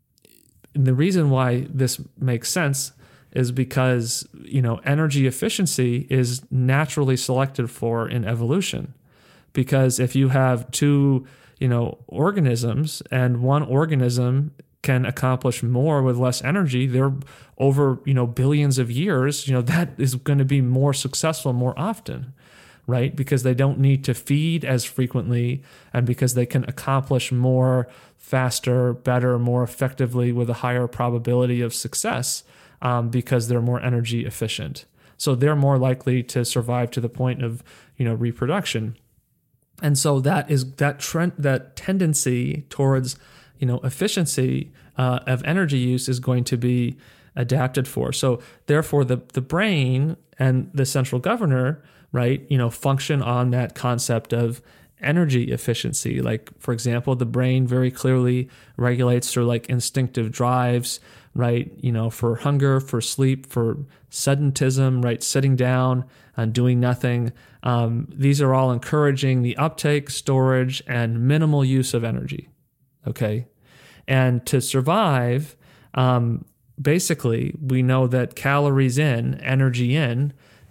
the reason why this makes sense is because, you know, energy efficiency is naturally selected for in evolution. Because if you have two, you know, organisms, and one organism can accomplish more with less energy, they're over, you know, billions of years, you know, that is going to be more successful more often, right? Because they don't need to feed as frequently, and because they can accomplish more faster, better, more effectively with a higher probability of success um, because they're more energy efficient. So they're more likely to survive to the point of, you know, reproduction. And so that is that trend, that tendency towards, you know, efficiency uh, of energy use is going to be adapted for. So therefore, the the brain and the central governor, right, you know, function on that concept of energy efficiency. Like, for example, the brain very clearly regulates through like instinctive drives, right, you know, for hunger, for sleep, for sedentism, right, sitting down and doing nothing. Um, these are all encouraging the uptake, storage, and minimal use of energy. Okay. And to survive, um, basically, we know that calories in, energy in,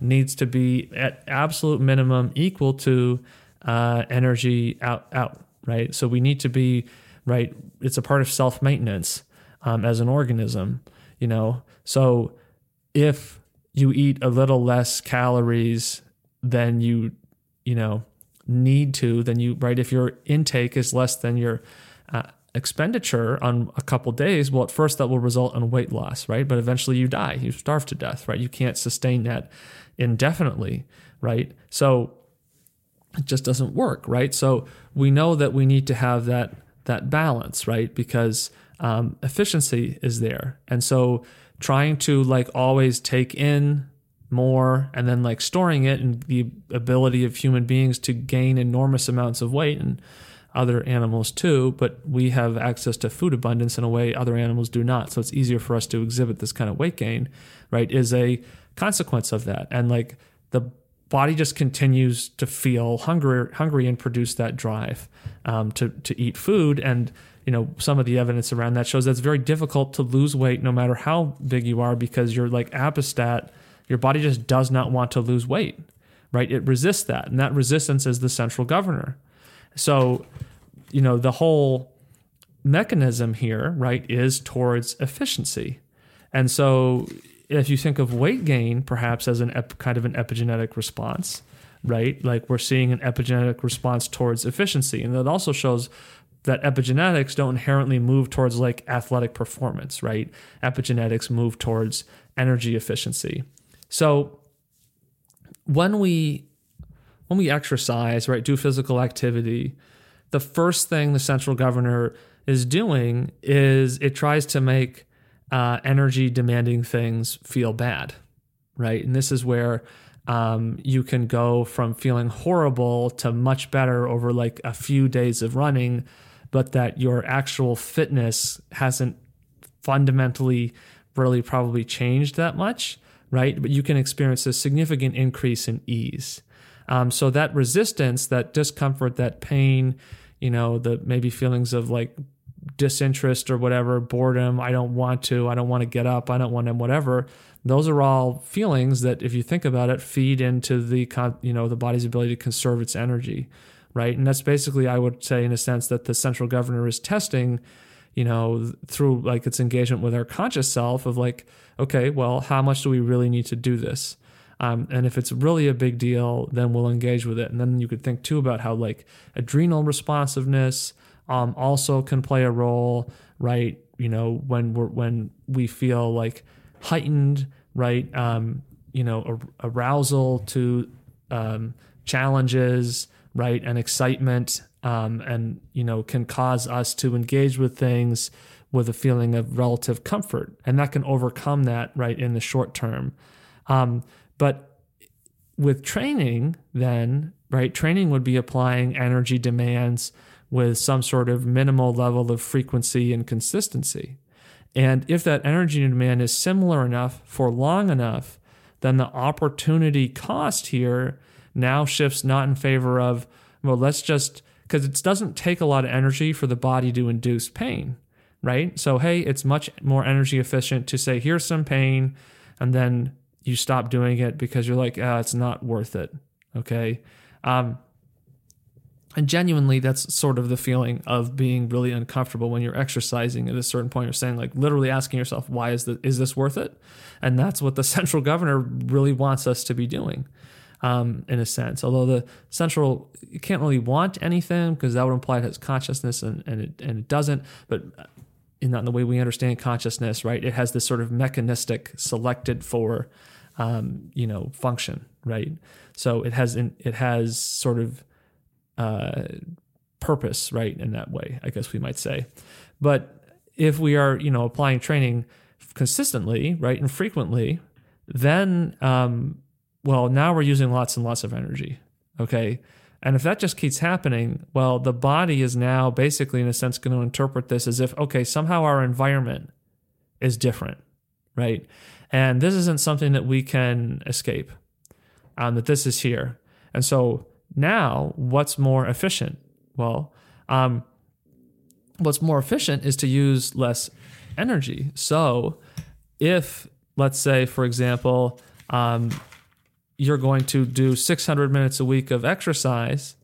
needs to be at absolute minimum equal to uh, energy out, out, right? So we need to be, right, it's a part of self-maintenance um, as an organism, you know? So if you eat a little less calories than you, you know, need to, then you, right, if your intake is less than your uh, expenditure on a couple days, well, at first that will result in weight loss, right? But eventually you die, you starve to death, right? You can't sustain that indefinitely, right? So it just doesn't work, right? So we know that we need to have that that balance, right? Because um, efficiency is there. And so trying to like always take in more and then like storing it, and the ability of human beings to gain enormous amounts of weight, and other animals too, but we have access to food abundance in a way other animals do not. So it's easier for us to exhibit this kind of weight gain, right, is a consequence of that. And like the body just continues to feel hungry, hungry and produce that drive um, to, to eat food. And, you know, some of the evidence around that shows that it's very difficult to lose weight no matter how big you are, because you're like apostat, your body just does not want to lose weight, right? It resists that. And that resistance is the central governor. So, you know, the whole mechanism here, right, is towards efficiency. And so if you think of weight gain perhaps as an ep- kind of an epigenetic response, right, like we're seeing an epigenetic response towards efficiency. And that also shows that epigenetics don't inherently move towards like athletic performance, right? Epigenetics move towards energy efficiency. So when we when we exercise, right, do physical activity, the first thing the central governor is doing is it tries to make uh, energy demanding things feel bad, right? And this is where um, you can go from feeling horrible to much better over like a few days of running, but that your actual fitness hasn't fundamentally really probably changed that much, right? But you can experience a significant increase in ease. Um, so that resistance, that discomfort, that pain, you know, the maybe feelings of like disinterest or whatever, boredom, I don't want to, I don't want to get up, I don't want to whatever. Those are all feelings that, if you think about it, feed into the, you know, the body's ability to conserve its energy, right? And that's basically, I would say, in a sense, that the central governor is testing, you know, through like its engagement with our conscious self of like, okay, well, how much do we really need to do this? Um, and if it's really a big deal, then we'll engage with it. And then you could think too about how like adrenal responsiveness um, also can play a role, right? You know, when we're when we feel like heightened, right? Um, you know, ar- arousal to um, challenges, right, and excitement, um, and you know, can cause us to engage with things with a feeling of relative comfort, and that can overcome that, right, in the short term. Um, But with training, then, right, training would be applying energy demands with some sort of minimal level of frequency and consistency. And if that energy demand is similar enough for long enough, then the opportunity cost here now shifts not in favor of, well, let's just, because it doesn't take a lot of energy for the body to induce pain, right? So, hey, it's much more energy efficient to say, here's some pain, and then you stop doing it because you're like, ah, it's not worth it, okay? Um, and genuinely, that's sort of the feeling of being really uncomfortable when you're exercising at a certain point. You're saying, like, literally asking yourself, why is this, is this worth it? And that's what the central governor really wants us to be doing, um, in a sense. Although the central, you can't really want anything because that would imply it has consciousness, and, and, it, and it doesn't. But in, not in the way we understand consciousness, right? It has this sort of mechanistic, selected for, um, you know, function, right? So it has in, it has sort of uh, purpose, right? In that way, I guess we might say. But if we are, you know, applying training consistently, right, and frequently, then, um, well, now we're using lots and lots of energy, okay? And if that just keeps happening, well, the body is now basically, in a sense, going to interpret this as if, okay, somehow our environment is different, right? And this isn't something that we can escape, um, that this is here. And so now what's more efficient? Well, um, what's more efficient is to use less energy. So if, let's say, for example, um, you're going to do six hundred minutes a week of exercise,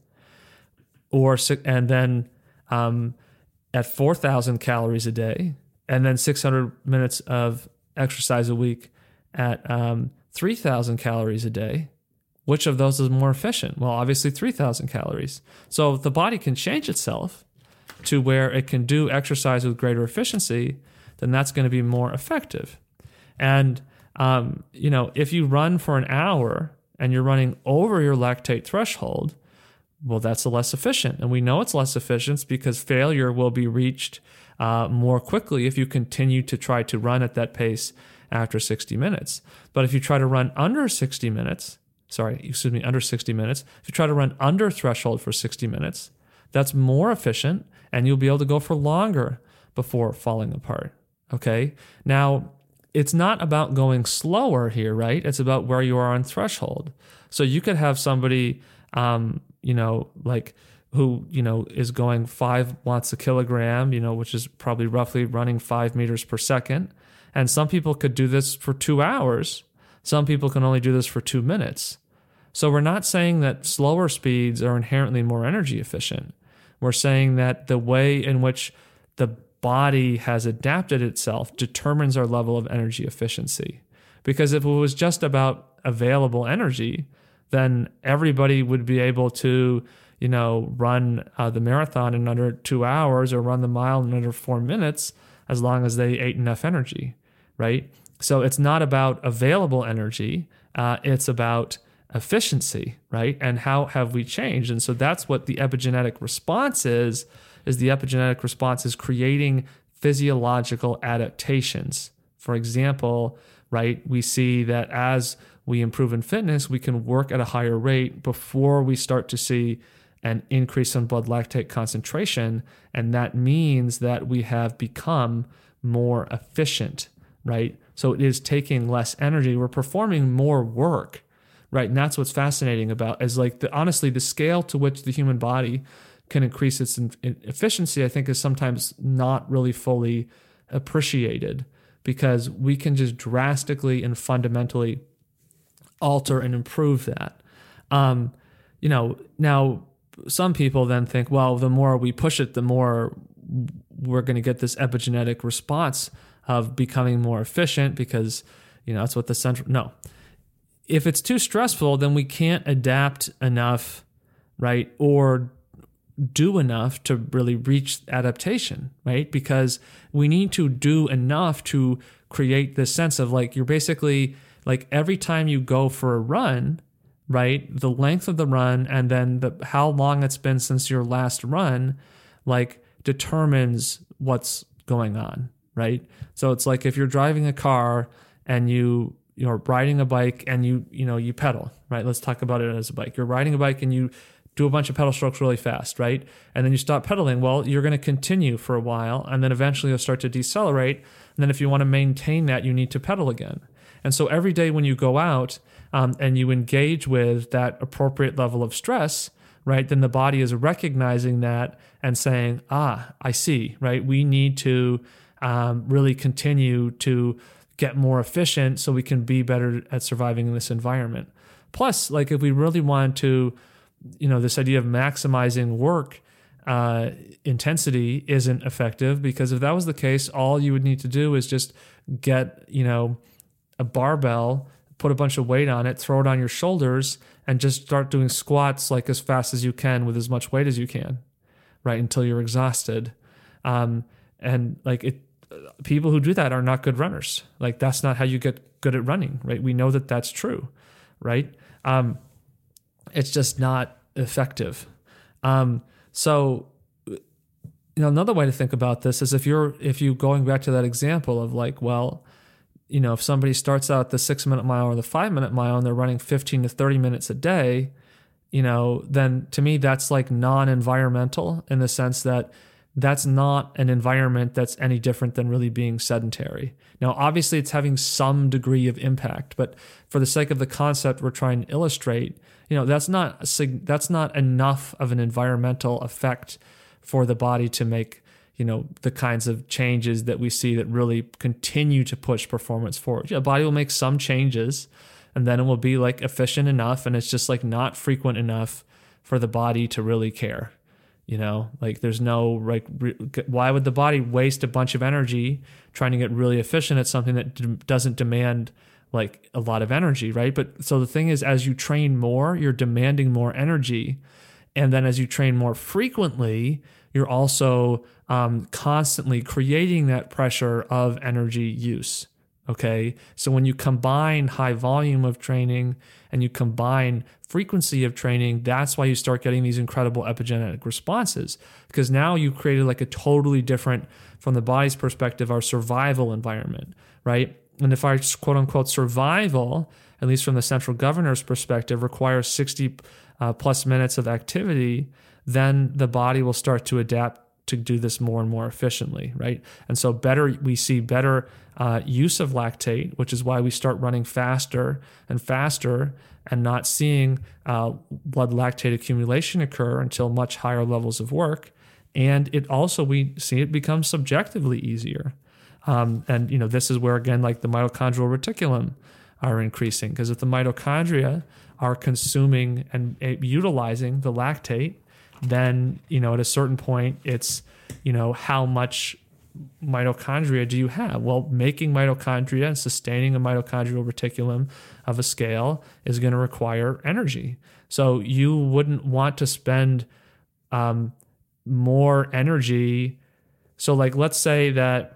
or and then um, at four thousand calories a day, and then six hundred minutes of exercise a week at um, three thousand calories a day, which of those is more efficient? Well, obviously three thousand calories. So if the body can change itself to where it can do exercise with greater efficiency, then that's going to be more effective. And, um, you know, if you run for an hour and you're running over your lactate threshold, well, that's less efficient. And we know it's less efficient because failure will be reached uh, more quickly if you continue to try to run at that pace after sixty minutes. But if you try to run under sixty minutes, sorry, excuse me, under sixty minutes, if you try to run under threshold for sixty minutes, that's more efficient and you'll be able to go for longer before falling apart. Okay. Now, it's not about going slower here, right? It's about where you are on threshold. So you could have somebody, um, you know, like who, you know, is going five watts a kilogram, you know, which is probably roughly running five meters per second. And some people could do this for two hours. Some people can only do this for two minutes. So we're not saying that slower speeds are inherently more energy efficient. We're saying that the way in which the body has adapted itself determines our level of energy efficiency. Because if it was just about available energy, then everybody would be able to, you know, run uh, the marathon in under two hours or run the mile in under four minutes as long as they ate enough energy, right? So it's not about available energy. Uh, it's about efficiency, right? And how have we changed? And so that's what the epigenetic response is, is the epigenetic response is creating physiological adaptations. For example, right, we see that as we improve in fitness, we can work at a higher rate before we start to see an increase in blood lactate concentration. And that means that we have become more efficient, right? So it is taking less energy. We're performing more work, right? And that's what's fascinating about is like the, honestly, the scale to which the human body can increase its efficiency, I think is sometimes not really fully appreciated because we can just drastically and fundamentally alter and improve that. Um, you know, now some people then think, well, the more we push it, the more we're going to get this epigenetic response of becoming more efficient because, you know, that's what the central, no. If it's too stressful, then we can't adapt enough, right? Or do enough to really reach adaptation, right? Because we need to do enough to create this sense of like, you're basically like every time you go for a run, right? The length of the run and then the how long it's been since your last run, like determines what's going on, right? So it's like if you're driving a car and you you're riding a bike and you you know you pedal, right? Let's talk about it as a bike. You're riding a bike and you do a bunch of pedal strokes really fast, right? And then you stop pedaling. Well, you're going to continue for a while and then eventually you'll start to decelerate. And then if you want to maintain that, you need to pedal again. And so every day when you go out um, and you engage with that appropriate level of stress, right, then the body is recognizing that and saying, ah, I see, right? We need to um, really continue to get more efficient so we can be better at surviving in this environment. Plus, like if we really wanted to, you know, this idea of maximizing work uh, intensity isn't effective because if that was the case, all you would need to do is just get, you know, a barbell, put a bunch of weight on it, throw it on your shoulders, and just start doing squats like as fast as you can with as much weight as you can, right, until you're exhausted. Um, and like it, people who do that are not good runners. Like that's not how you get good at running, right? We know that that's true, right? Um, it's just not effective. Um, so, you know, another way to think about this is if you're, if you going back to that example of like, well, you know, if somebody starts out the six minute mile or the five minute mile and they're running fifteen to thirty minutes a day, you know, then to me, that's like non-environmental in the sense that that's not an environment that's any different than really being sedentary. Now, obviously it's having some degree of impact, but for the sake of the concept we're trying to illustrate, you know, that's not, that's not enough of an environmental effect for the body to make, you know, the kinds of changes that we see that really continue to push performance forward. Yeah, the body will make some changes and then it will be like efficient enough, and it's just like not frequent enough for the body to really care. You know, like there's no, like, re- why would the body waste a bunch of energy trying to get really efficient at something that d- doesn't demand like a lot of energy, right? But so the thing is, as you train more, you're demanding more energy. And then as you train more frequently, you're also um, constantly creating that pressure of energy use. Okay. So when you combine high volume of training and you combine frequency of training, that's why you start getting these incredible epigenetic responses, because now you created like a totally different, from the body's perspective, our survival environment, right? And if our quote unquote survival, at least from the central governor's perspective, requires sixty uh, plus minutes of activity, then the body will start to adapt to do this more and more efficiently, right? And so better, we see better uh, use of lactate, which is why we start running faster and faster and not seeing uh, blood lactate accumulation occur until much higher levels of work. And it also, we see it become subjectively easier. Um, and, you know, this is where, again, like the mitochondrial reticulum are increasing, because if the mitochondria are consuming and uh, utilizing the lactate, then, you know, at a certain point, it's, you know, how much mitochondria do you have? Well, making mitochondria and sustaining a mitochondrial reticulum of a scale is going to require energy. So you wouldn't want to spend um, more energy. So like, let's say that,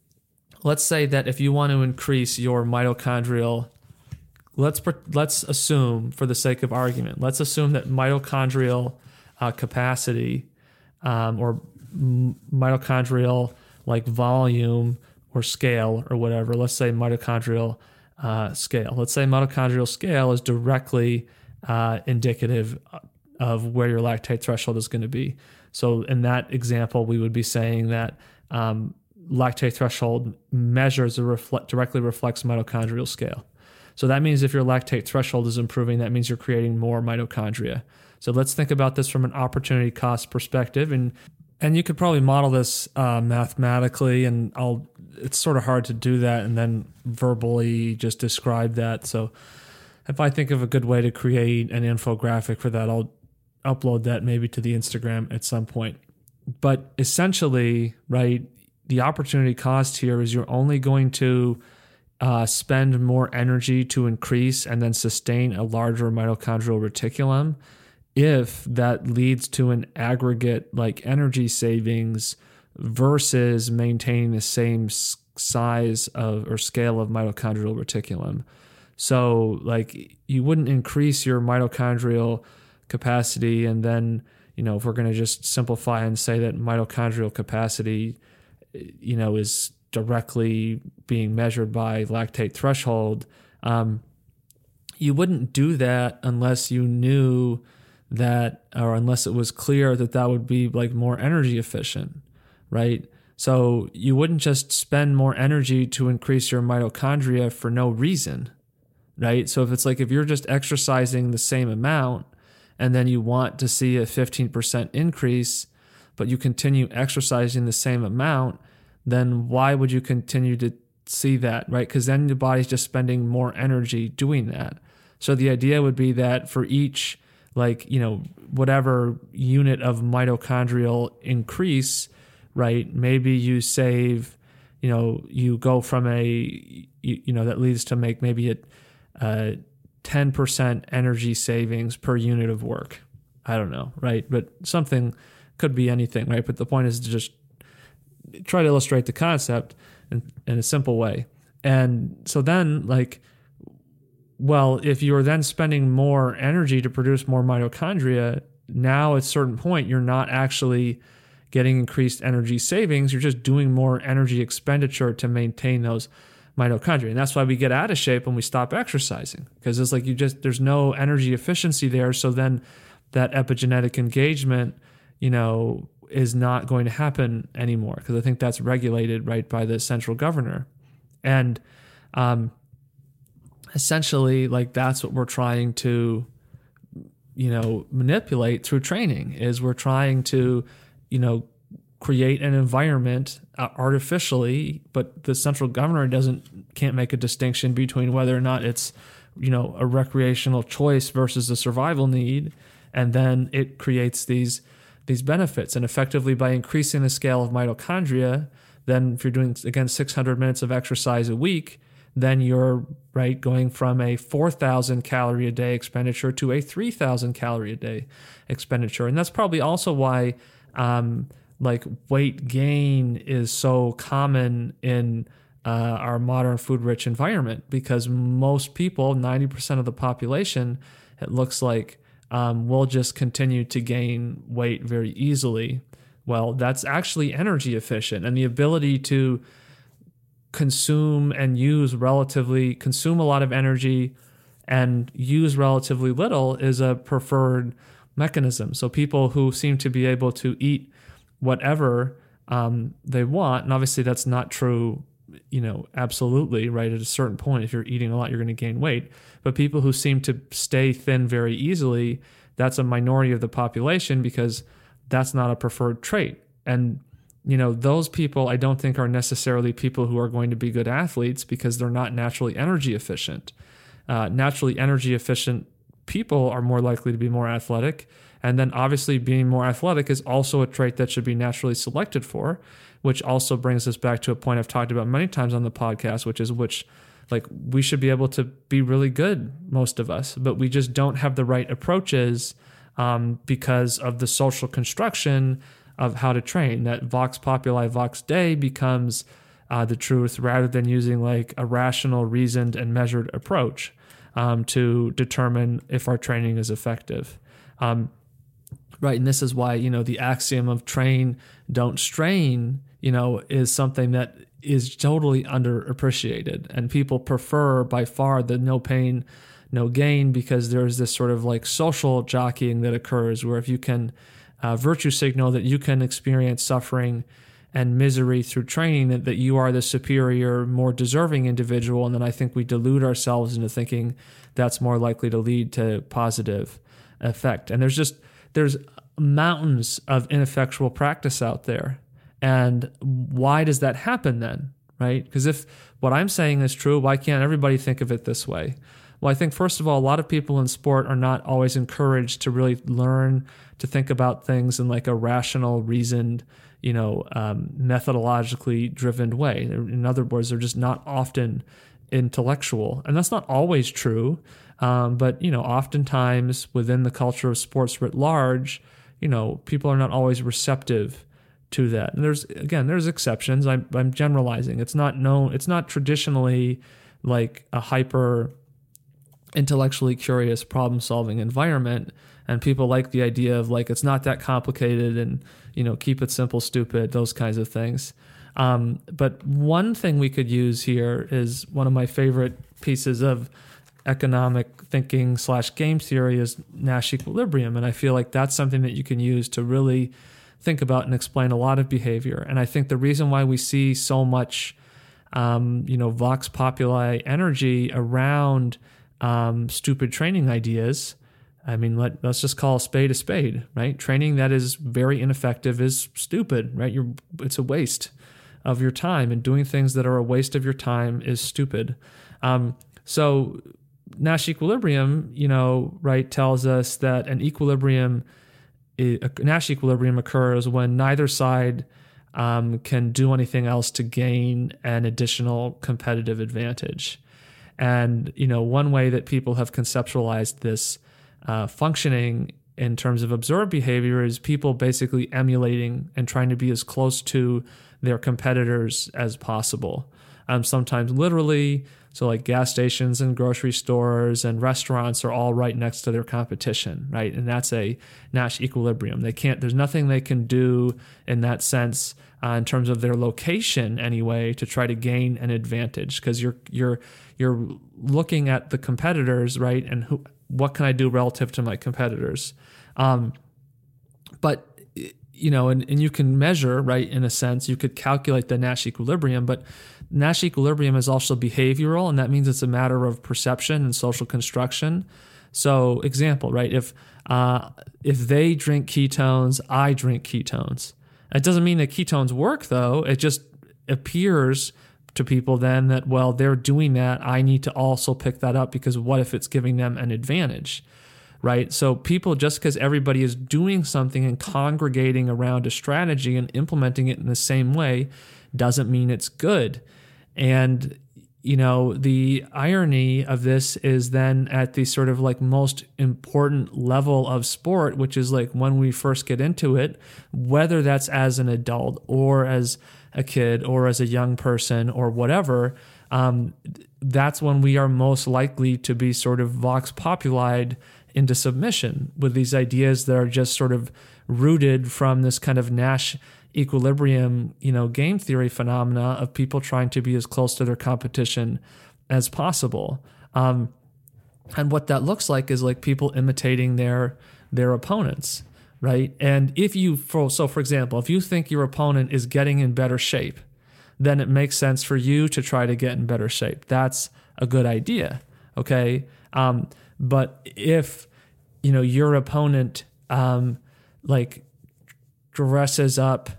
let's say that if you want to increase your mitochondrial, let's, let's assume, for the sake of argument, let's assume that mitochondrial Uh, capacity um, or m- mitochondrial like volume or scale or whatever. Let's say mitochondrial uh, scale. Let's say mitochondrial scale is directly uh, indicative of where your lactate threshold is going to be. So in that example, we would be saying that um, lactate threshold measures or reflect, directly reflects mitochondrial scale. So that means if your lactate threshold is improving, that means you're creating more mitochondria. So let's think about this from an opportunity cost perspective, and and you could probably model this uh, mathematically, and I'll. It's sort of hard to do that and then verbally just describe that. So if I think of a good way to create an infographic for that, I'll upload that maybe to the Instagram at some point. But essentially, right, the opportunity cost here is you're only going to uh, spend more energy to increase and then sustain a larger mitochondrial reticulum if that leads to an aggregate like energy savings versus maintaining the same size of or scale of mitochondrial reticulum. So like you wouldn't increase your mitochondrial capacity and then, you know, if we're going to just simplify and say that mitochondrial capacity, you know, is directly being measured by lactate threshold, um, you wouldn't do that unless you knew that, or unless it was clear that that would be like more energy efficient, right? So you wouldn't just spend more energy to increase your mitochondria for no reason, right? So if it's like, if you're just exercising the same amount and then you want to see a fifteen percent increase, but you continue exercising the same amount, then why would you continue to see that, right? Because then the body's just spending more energy doing that. So the idea would be that for each, like, you know, whatever unit of mitochondrial increase, right, maybe you save, you know, you go from a, you, you know, that leads to make maybe a, a ten percent energy savings per unit of work. I don't know, right? But something could be anything, right? But the point is to just try to illustrate the concept in, in a simple way. And so then, like, well, if you're then spending more energy to produce more mitochondria, now at a certain point, you're not actually getting increased energy savings. You're just doing more energy expenditure to maintain those mitochondria. And that's why we get out of shape when we stop exercising, because it's like you just, there's no energy efficiency there. So then that epigenetic engagement, you know, is not going to happen anymore, because I think that's regulated right by the central governor. And, um, essentially, like, that's what we're trying to, you know, manipulate through training, is we're trying to, you know, create an environment uh, artificially, but the central governor doesn't, can't make a distinction between whether or not it's you know, a recreational choice versus a survival need. And then it creates these these benefits. And effectively, by increasing the scale of mitochondria, then if you're doing, again, six hundred minutes of exercise a week, then you're, right, going from a four thousand calorie a day expenditure to a three thousand calorie a day expenditure. And that's probably also why um, like weight gain is so common in uh, our modern food-rich environment, because most people, ninety percent of the population, it looks like, um, will just continue to gain weight very easily. Well, that's actually energy efficient, and the ability to consume and use relatively, consume a lot of energy and use relatively little is a preferred mechanism. So people who seem to be able to eat whatever um, they want, and obviously that's not true, you know, absolutely, right? At a certain point, if you're eating a lot, you're going to gain weight. But people who seem to stay thin very easily, that's a minority of the population, because that's not a preferred trait. And, you know, those people I don't think are necessarily people who are going to be good athletes, because they're not naturally energy efficient. Uh, naturally energy efficient people are more likely to be more athletic. And then obviously being more athletic is also a trait that should be naturally selected for, which also brings us back to a point I've talked about many times on the podcast, which is which, like, we should be able to be really good, most of us, but we just don't have the right approaches um, because of the social construction of how to train. That vox populi, vox dei becomes uh, the truth, rather than using like a rational, reasoned, and measured approach um, to determine if our training is effective. Um, right, and this is why, you know, the axiom of train, don't strain, you know, is something that is totally underappreciated, and people prefer by far the no pain, no gain, because there's this sort of like social jockeying that occurs, where if you can uh, virtue signal that you can experience suffering and misery through training, that, that you are the superior, more deserving individual, and then I think we delude ourselves into thinking that's more likely to lead to positive effect. And there's just, there's mountains of ineffectual practice out there. And why does that happen then, right? Because if what I'm saying is true, why can't everybody think of it this way? Well, I think, first of all, a lot of people in sport are not always encouraged to really learn to think about things in like a rational, reasoned, you know, um, methodologically driven way. In other words, they're just not often intellectual. And that's not always true. Um, but, you know, oftentimes within the culture of sports writ large, you know, people are not always receptive to that. And there's, again, there's exceptions. I'm, I'm generalizing. It's not known, it's not traditionally like a hyper intellectually curious problem solving environment. And people like the idea of like, it's not that complicated and, you know, keep it simple, stupid, those kinds of things. Um, but one thing we could use here is one of my favorite pieces of economic thinking slash game theory is Nash equilibrium. And I feel like that's something that you can use to really think about and explain a lot of behavior. And I think the reason why we see so much, um, you know, vox populi energy around um, stupid training ideas, I mean, let, let's just call a spade a spade, right? Training that is very ineffective is stupid, right? You're, it's a waste of your time, and doing things that are a waste of your time is stupid. Um, so Nash equilibrium, you know, right, tells us that an equilibrium, a Nash equilibrium occurs when neither side um, can do anything else to gain an additional competitive advantage. And, you know, one way that people have conceptualized this uh, functioning in terms of observed behavior is people basically emulating and trying to be as close to their competitors as possible. Um, sometimes literally, so like gas stations and grocery stores and restaurants are all right next to their competition, right? And that's a Nash equilibrium. They can't, there's nothing they can do in that sense uh, in terms of their location anyway to try to gain an advantage, because you're you're you're looking at the competitors, right? And who, what can I do relative to my competitors? Um, but you know, and, and you can measure, right, in a sense, you could calculate the Nash equilibrium, but Nash equilibrium is also behavioral, and that means it's a matter of perception and social construction. So, example, right, if uh, if they drink ketones, I drink ketones. It doesn't mean that ketones work, though. It just appears to people then that, well, they're doing that, I need to also pick that up, because what if it's giving them an advantage, right? So people, just because everybody is doing something and congregating around a strategy and implementing it in the same way doesn't mean it's good. And, you know, the irony of this is then at the sort of like most important level of sport, which is like when we first get into it, whether that's as an adult or as a kid or as a young person or whatever, um, that's when we are most likely to be sort of vox populi into submission with these ideas that are just sort of rooted from this kind of Nash equilibrium, you know, game theory phenomena of people trying to be as close to their competition as possible. Um, and what that looks like is like people imitating their their opponents, right? And if you, for, so for example, if you think your opponent is getting in better shape, then it makes sense for you to try to get in better shape. That's a good idea, okay? Um, but if, you know, your opponent um, like dresses up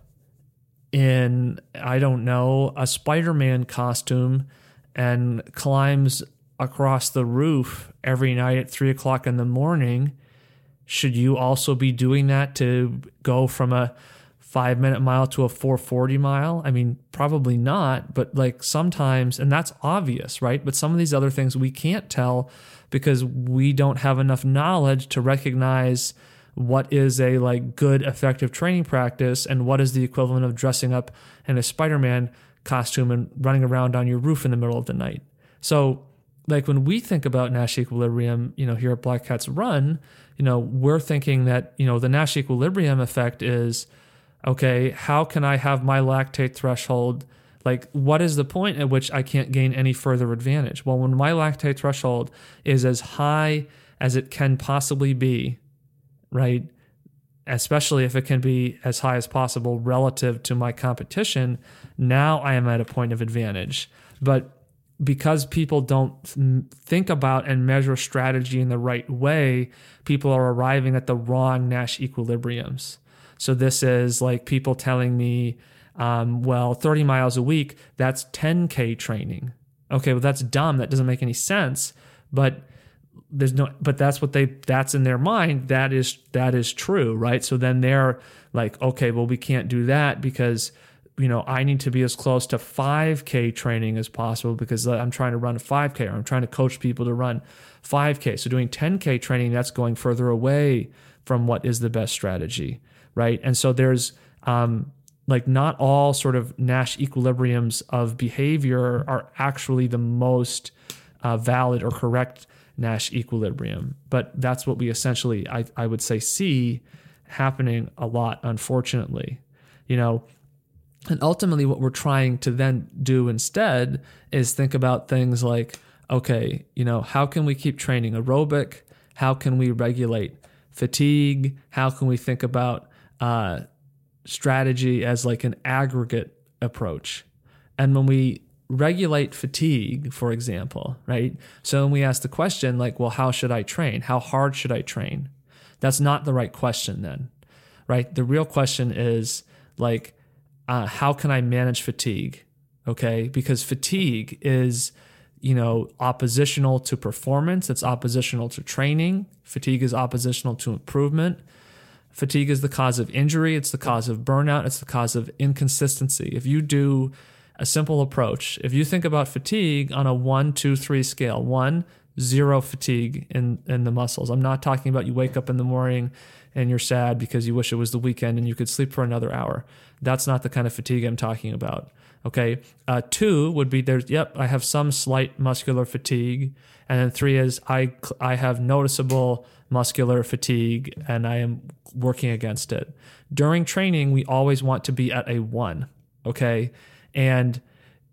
in, I don't know, a Spider-Man costume and climbs across the roof every night at three o'clock in the morning, should you also be doing that to go from a five minute mile to a four forty mile? I mean, probably not, but like sometimes, and that's obvious, right? But some of these other things we can't tell because we don't have enough knowledge to recognize what is a like good, effective training practice and what is the equivalent of dressing up in a Spider-Man costume and running around on your roof in the middle of the night. So like when we think about Nash equilibrium, you know, here at Black Cats Run, you know, we're thinking that, you know, the Nash equilibrium effect is, okay, how can I have my lactate threshold? Like, what is the point at which I can't gain any further advantage? Well, when my lactate threshold is as high as it can possibly be, right, especially if it can be as high as possible relative to my competition, now I am at a point of advantage. But because people don't think about and measure strategy in the right way, people are arriving at the wrong Nash equilibriums. So this is like people telling me, um, well, thirty miles a week, that's ten K training. Okay, well, that's dumb. That doesn't make any sense. But there's no, but that's what they, that's in their mind. That is, that is true, right? So then they're like, okay, well, we can't do that because, you know, I need to be as close to five K training as possible because I'm trying to run a five K or I'm trying to coach people to run five K. So doing ten K training, that's going further away from what is the best strategy, right? And so there's um, like not all sort of Nash equilibriums of behavior are actually the most uh, valid or correct Nash equilibrium. But that's what we essentially, I, I would say, see happening a lot, unfortunately. You know, and ultimately what we're trying to then do instead is think about things like, okay, you know, how can we keep training aerobic? How can we regulate fatigue? How can we think about uh, strategy as like an aggregate approach? And when we regulate fatigue, for example, right? So when we ask the question like, well, how should I train? How hard should I train? That's not the right question then, right? The real question is like, uh, how can I manage fatigue? Okay, because fatigue is, you know, oppositional to performance. It's oppositional to training. Fatigue is oppositional to improvement. Fatigue is the cause of injury. It's the cause of burnout. It's the cause of inconsistency. If you do a simple approach, if you think about fatigue on a one, two, three scale, one, zero fatigue in, in the muscles. I'm not talking about you wake up in the morning and you're sad because you wish it was the weekend and you could sleep for another hour. That's not the kind of fatigue I'm talking about. Okay. Uh, two would be there's, yep, I have some slight muscular fatigue. And then three is I, I have noticeable muscular fatigue and I am working against it. During training, we always want to be at a one. Okay. And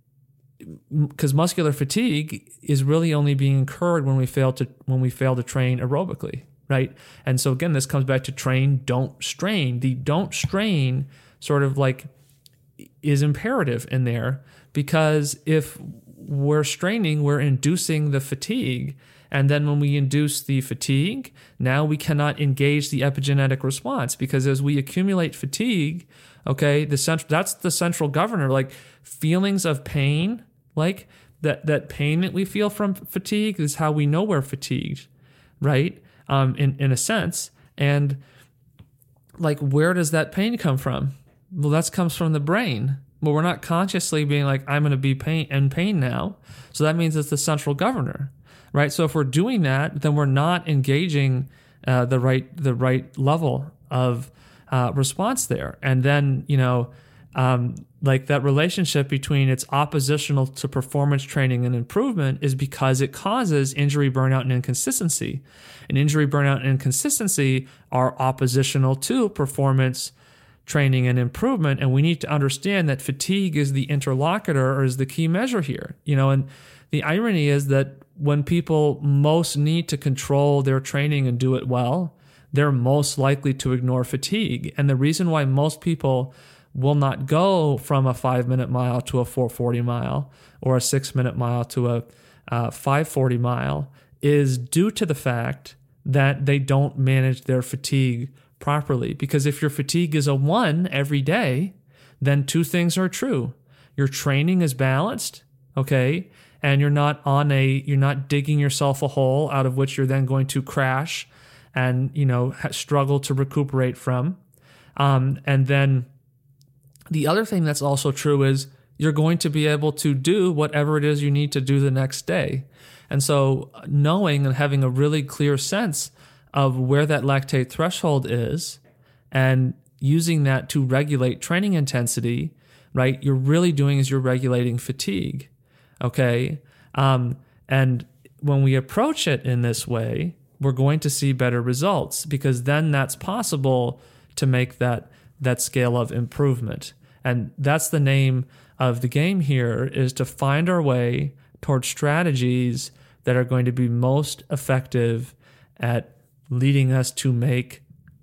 because muscular fatigue is really only being incurred when we fail to when we fail to train aerobically, right? And so again, this comes back to train, don't strain. The don't strain sort of like is imperative in there because if we're straining, we're inducing the fatigue. And then when we induce the fatigue, now we cannot engage the epigenetic response because as we accumulate fatigue, okay, the central, that's the central governor. Like feelings of pain like that that pain that we feel from fatigue is how we know we're fatigued, right? Um, in, in a sense. And like, where does that pain come from? Well, that comes from the brain. Well, we're not consciously being like, I'm going to be pain in pain now. So that means it's the central governor, right? So if we're doing that, then we're not engaging uh, the right the right level of uh, response there. And then, you know, um, like that relationship between it's oppositional to performance training and improvement is because it causes injury, burnout, and inconsistency. And injury, burnout, and inconsistency are oppositional to performance training and improvement. And we need to understand that fatigue is the interlocutor or is the key measure here. You know, and the irony is that when people most need to control their training and do it well, they're most likely to ignore fatigue. And the reason why most people will not go from a five-minute mile to a four forty mile or a six-minute mile to a uh, five forty mile is due to the fact that they don't manage their fatigue properly. Because if your fatigue is a one every day, then two things are true. Your training is balanced, okay, and you're not on a you're not digging yourself a hole out of which you're then going to crash and, you know, struggle to recuperate from. Um, and then the other thing that's also true is you're going to be able to do whatever it is you need to do the next day. And so knowing and having a really clear sense of where that lactate threshold is and using that to regulate training intensity, right, you're really doing is you're regulating fatigue, okay? Um, and when we approach it in this way, we're going to see better results because then that's possible to make that that scale of improvement. And that's the name of the game here, is to find our way towards strategies that are going to be most effective at leading us to make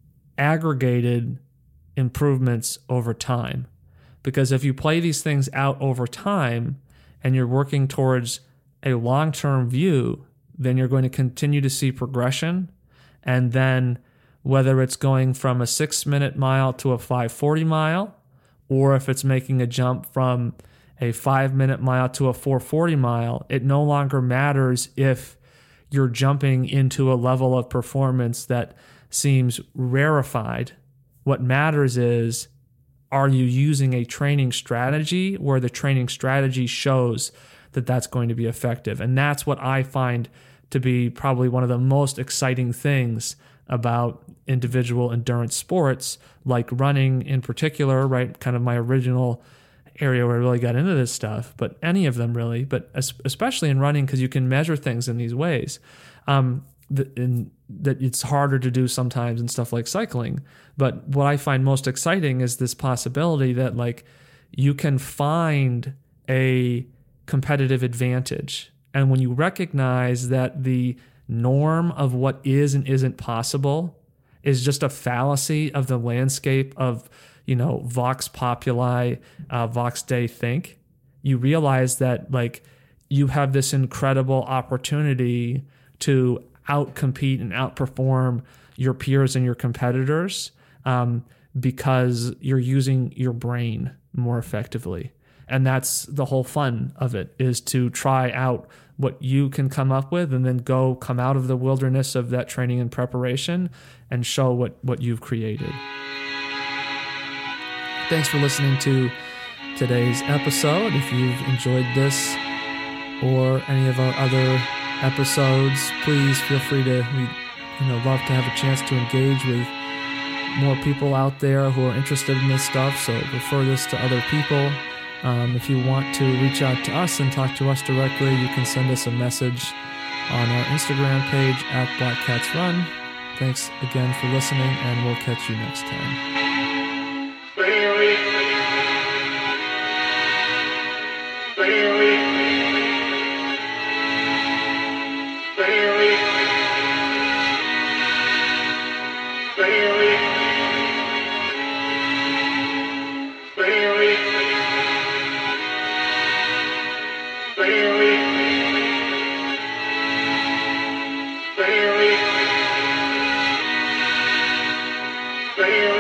aggregated improvements over time. Because if you play these things out over time and you're working towards a long-term view, then you're going to continue to see progression. And then whether it's going from a six-minute mile to a five forty mile, or if it's making a jump from a five-minute mile to a four forty mile, it no longer matters if you're jumping into a level of performance that seems rarefied. What matters is, are you using a training strategy where the training strategy shows that that's going to be effective? And that's what I find to be probably one of the most exciting things about individual endurance sports, like running in particular, right? Kind of my original area where I really got into this stuff, but any of them really, but especially in running, because you can measure things in these ways. Um, that, in, that it's harder to do sometimes in stuff like cycling. But what I find most exciting is this possibility that like you can find a competitive advantage. And when you recognize that the norm of what is and isn't possible is just a fallacy of the landscape of, you know, Vox Populi, uh, Vox Dei think, you realize that like you have this incredible opportunity to outcompete and outperform your peers and your competitors um, because you're using your brain more effectively. And that's the whole fun of it, is to try out what you can come up with and then go come out of the wilderness of that training and preparation and show what, what you've created. Thanks for listening to today's episode. If you've enjoyed this or any of our other episodes, please feel free to, we you know, love to have a chance to engage with more people out there who are interested in this stuff. So refer this to other people. Um, if you want to reach out to us and talk to us directly, you can send us a message on our Instagram page at Black Cats Run. Thanks again for listening, and we'll catch you next time.
Bailey.